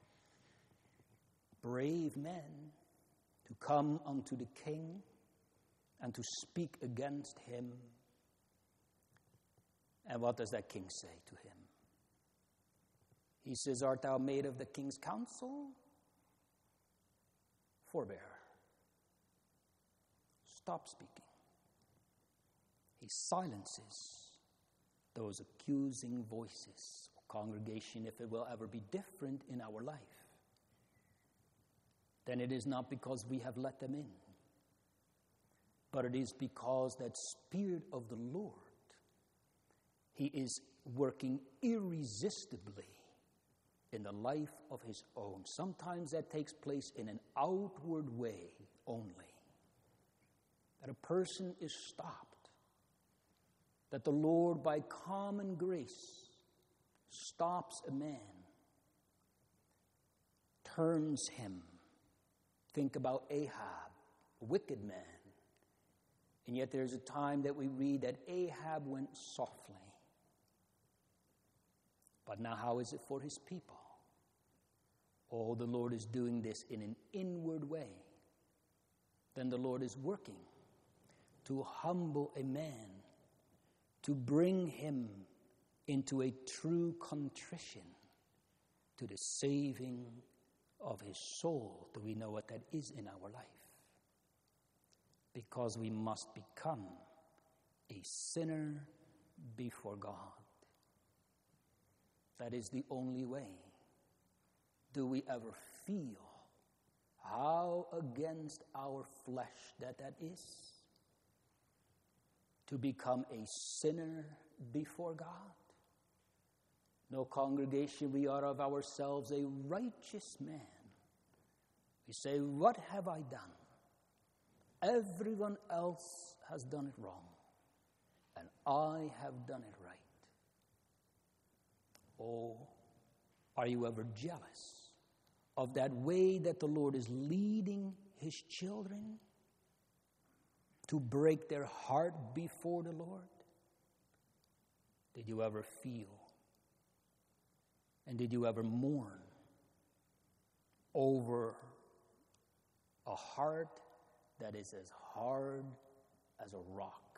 S1: Brave men to come unto the king and to speak against him. And what does that king say to him? He says, art thou made of the king's counsel? Forbear. Stop speaking. He silences those accusing voices. Congregation, if it will ever be different in our life, then it is not because we have let them in, but it is because that Spirit of the Lord, he is working irresistibly in the life of his own. Sometimes that takes place in an outward way only. That a person is stopped. That the Lord, by common grace, stops a man, turns him. Think about Ahab, a wicked man. And yet there's a time that we read that Ahab went softly. But now how is it for his people? Oh, the Lord is doing this in an inward way. Then the Lord is working to humble a man, to bring him into a true contrition, to the saving of his soul. Do we know what that is in our life? Because we must become a sinner before God. That is the only way. Do we ever feel how against our flesh that that is? To become a sinner before God? No, congregation, we are of ourselves a righteous man. We say, what have I done? Everyone else has done it wrong, and I have done it right. Oh, are you ever jealous of that way that the Lord is leading his children to break their heart before the Lord? Did you ever feel and did you ever mourn over a heart that is as hard as a rock?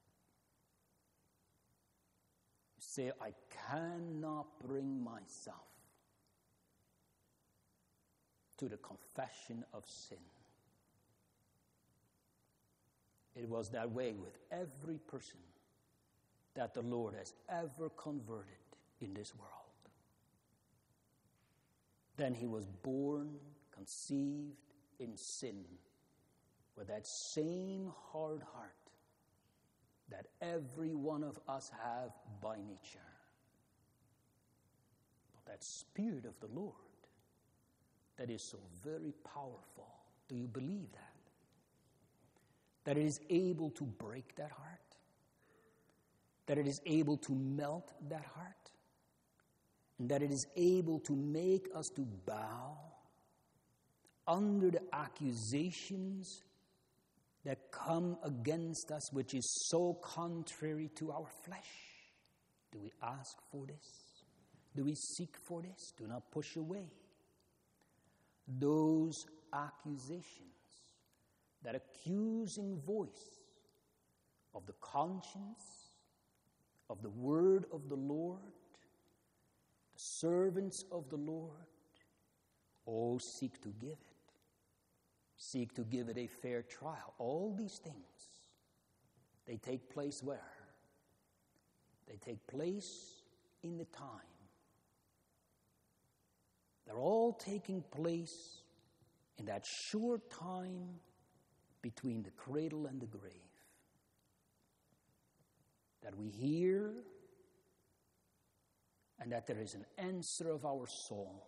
S1: You say, I cannot bring myself to the confession of sin. It was that way with every person that the Lord has ever converted in this world. Then he was born, conceived in sin, with that same hard heart that every one of us have by nature. But that Spirit of the Lord that is so very powerful, do you believe that? That it is able to break that heart? That it is able to melt that heart? And that it is able to make us to bow under the accusations that come against us, which is so contrary to our flesh? Do we ask for this? Do we seek for this? Do not push away those accusations, that accusing voice of the conscience, of the word of the Lord, the servants of the Lord. Oh, seek to give it. Seek to give it a fair trial. All these things, they take place where? They take place in the time. They're all taking place in that short time between the cradle and the grave. That we hear and that there is an answer of our soul.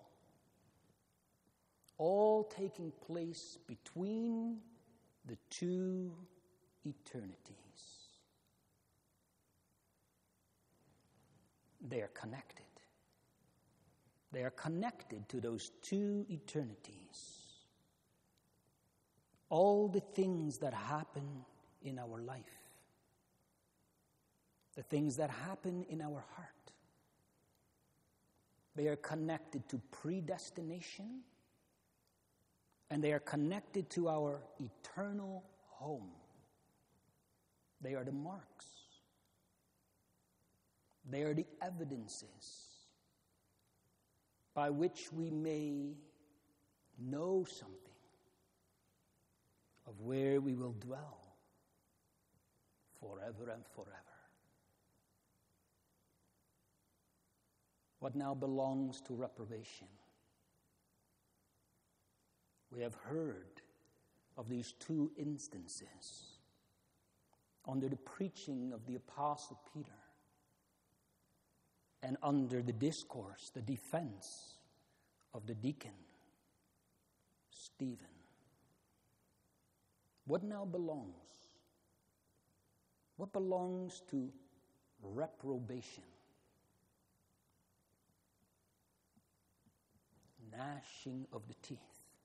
S1: All taking place between the two eternities. They are connected. They are connected to those two eternities. All the things that happen in our life, the things that happen in our heart, they are connected to predestination, and they are connected to our eternal home. They are the marks. They are the evidences by which we may know something of where we will dwell forever and forever. What now belongs to reprobation? We have heard of these two instances under the preaching of the Apostle Peter and under the discourse, the defense of the deacon, Stephen. What now belongs? What belongs to reprobation? Gnashing of the teeth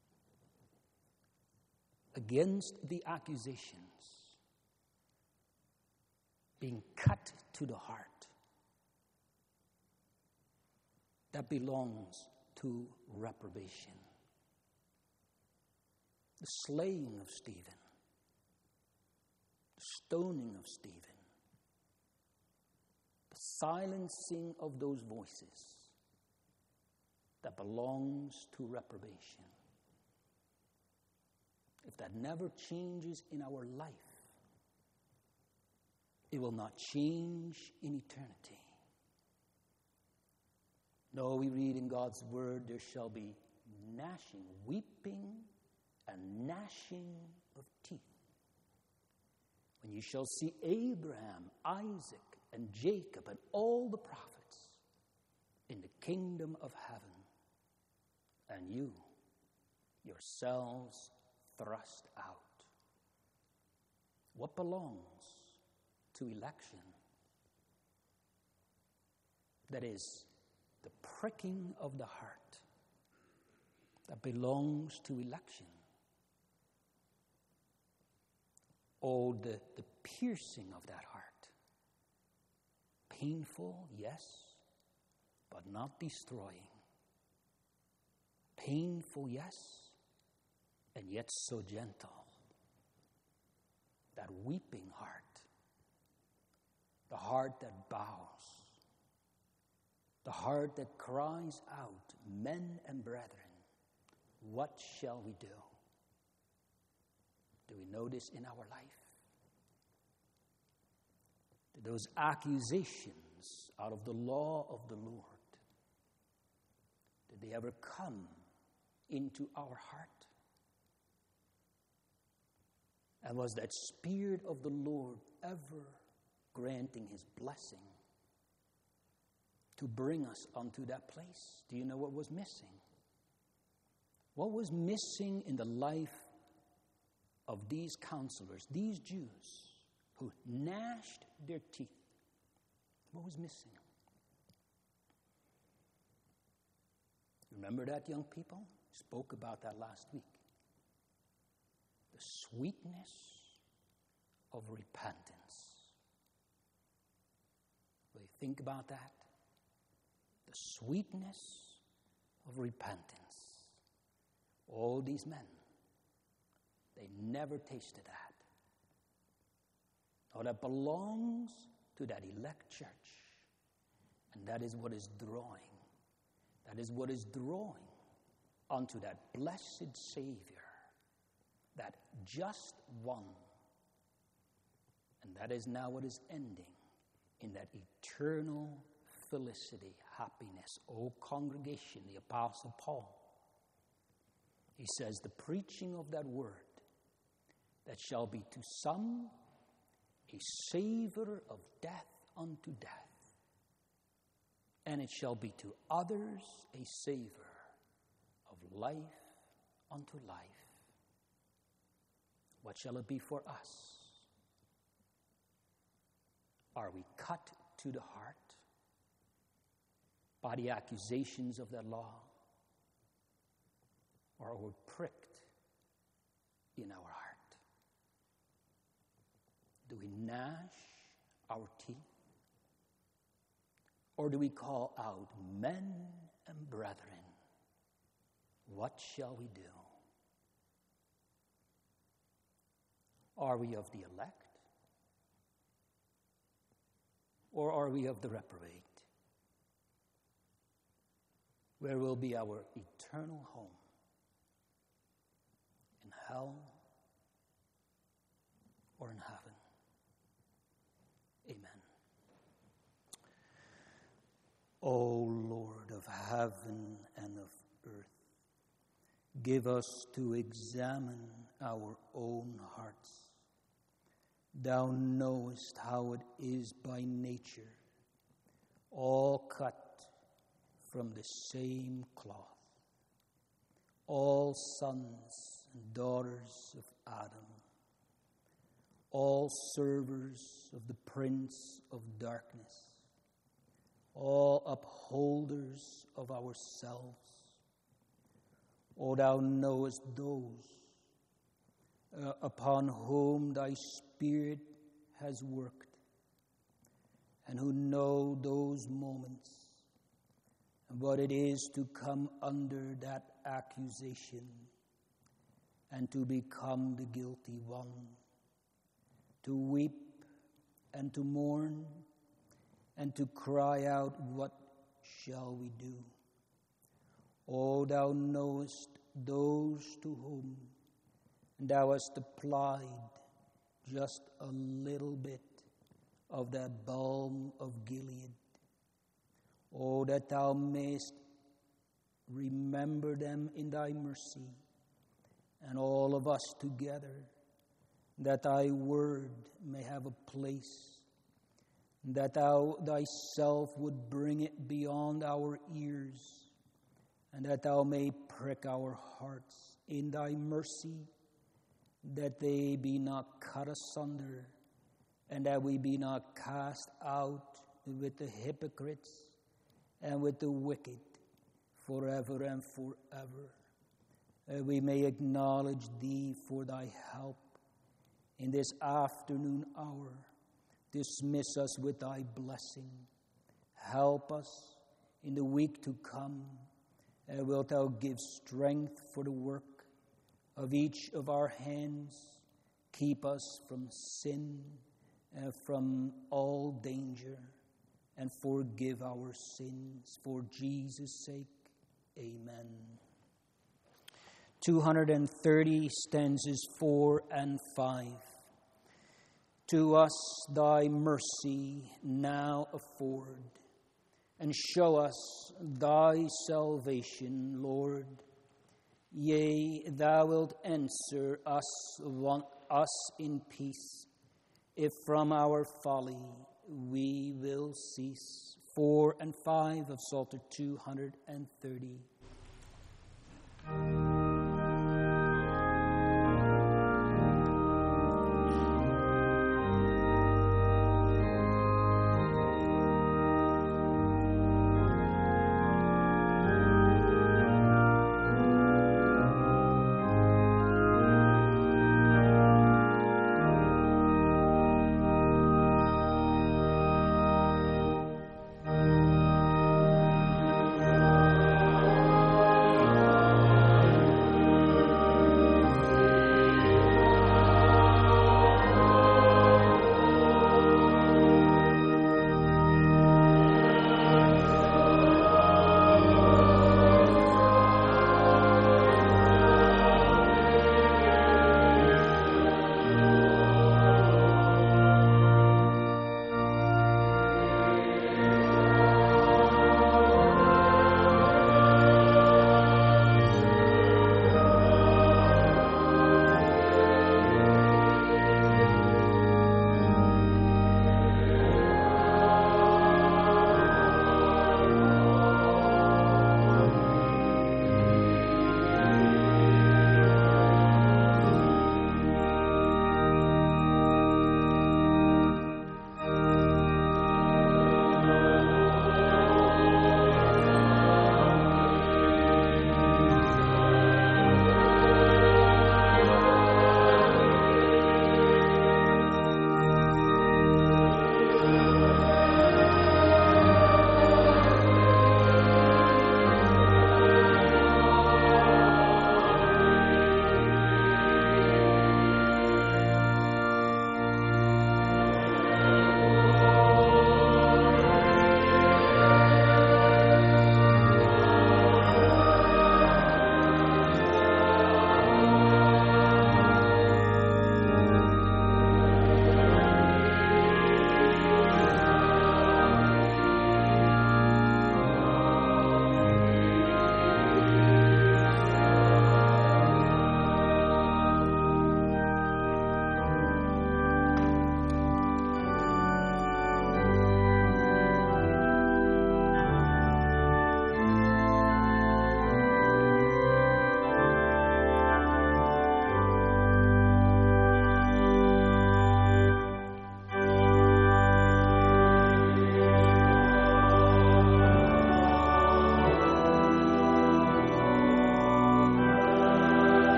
S1: against the accusations, being cut to the heart. That belongs to reprobation. The slaying of Stephen, the stoning of Stephen, the silencing of those voices, that belongs to reprobation. If that never changes in our life, it will not change in eternity. No, we read in God's word, there shall be gnashing, weeping, and gnashing of teeth. When you shall see Abraham, Isaac, and Jacob, and all the prophets in the kingdom of heaven, and you yourselves thrust out. What belongs to election? That is the pricking of the heart. That belongs to election. Oh, the, the piercing of that heart. Painful, yes, but not destroying. Painful, yes, and yet so gentle. That weeping heart. The heart that bows. The heart that cries out, men and brethren, what shall we do? Do we know this in our life? Do those accusations out of the law of the Lord, did they ever come into our heart? And was that Spirit of the Lord ever granting His blessing to bring us unto that place? Do you know what was missing? What was missing in the life of these counselors, these Jews who gnashed their teeth? What was missing? Remember that, young people? Spoke about that last week. The sweetness of repentance. Will you think about that? The sweetness of repentance. All these men, they never tasted that. Now that belongs to that elect church. And that is what is drawing. That is what is drawing unto that blessed Savior, that just one. And that is now what is ending in that eternal felicity, happiness. O congregation, the Apostle Paul, he says, the preaching of that word, that shall be to some a savor of death unto death, and it shall be to others a savor of life unto life. What shall it be for us? Are we cut to the heart by the accusations of that law? Or are we pricked in our heart? Do we gnash our teeth? Or do we call out, men and brethren, what shall we do? Are we of the elect? Or are we of the reprobate? Where will be our eternal home? In hell or in heaven? Amen. O Lord of heaven and of earth, give us to examine our own hearts. Thou knowest how it is by nature, all cut from the same cloth, all sons and daughters of Adam, all servers of the prince of darkness, all upholders of ourselves. O thou knowest those uh, upon whom thy Spirit has worked, and who know those moments, and what it is to come under that accusation and to become the guilty one, to weep and to mourn and to cry out, what shall we do? O thou knowest those to whom thou hast applied just a little bit of that balm of Gilead. Oh, that thou mayest remember them in thy mercy, and all of us together, that thy word may have a place, that thou thyself would bring it beyond our ears, and that thou may prick our hearts in thy mercy, that they be not cut asunder, and that we be not cast out with the hypocrites and with the wicked forever and forever. That we may acknowledge thee for thy help in this afternoon hour. Dismiss us with thy blessing. Help us in the week to come, and wilt thou give strength for the work of each of our hands. Keep us from sin and from all danger, and forgive our sins. For Jesus' sake, amen. two hundred thirty stanzas four and five. To us thy mercy now afford, and show us thy salvation, Lord. Yea, thou wilt answer us, one, us in peace, if from our folly we will cease. Four and five of Psalter two hundred thirty.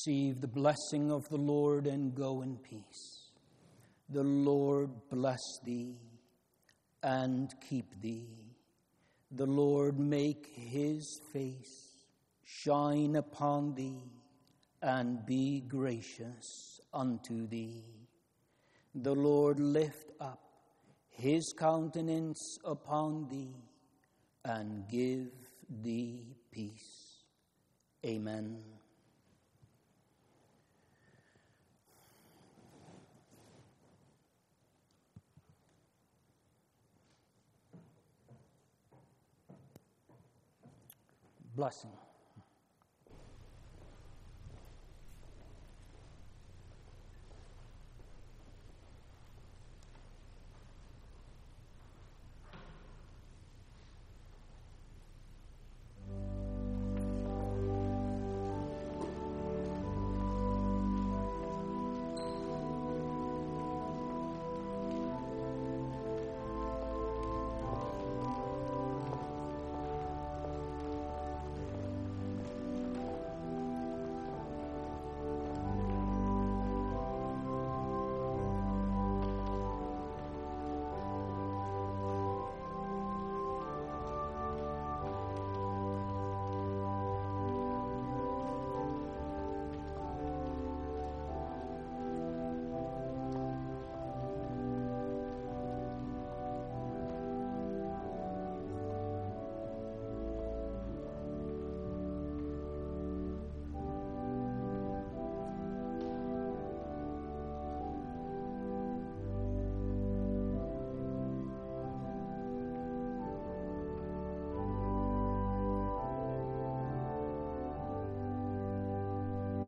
S1: Receive the blessing of the Lord and go in peace. The Lord bless thee and keep thee. The Lord make his face shine upon thee and be gracious unto thee. The Lord lift up his countenance upon thee and give thee peace. Amen. Blessing.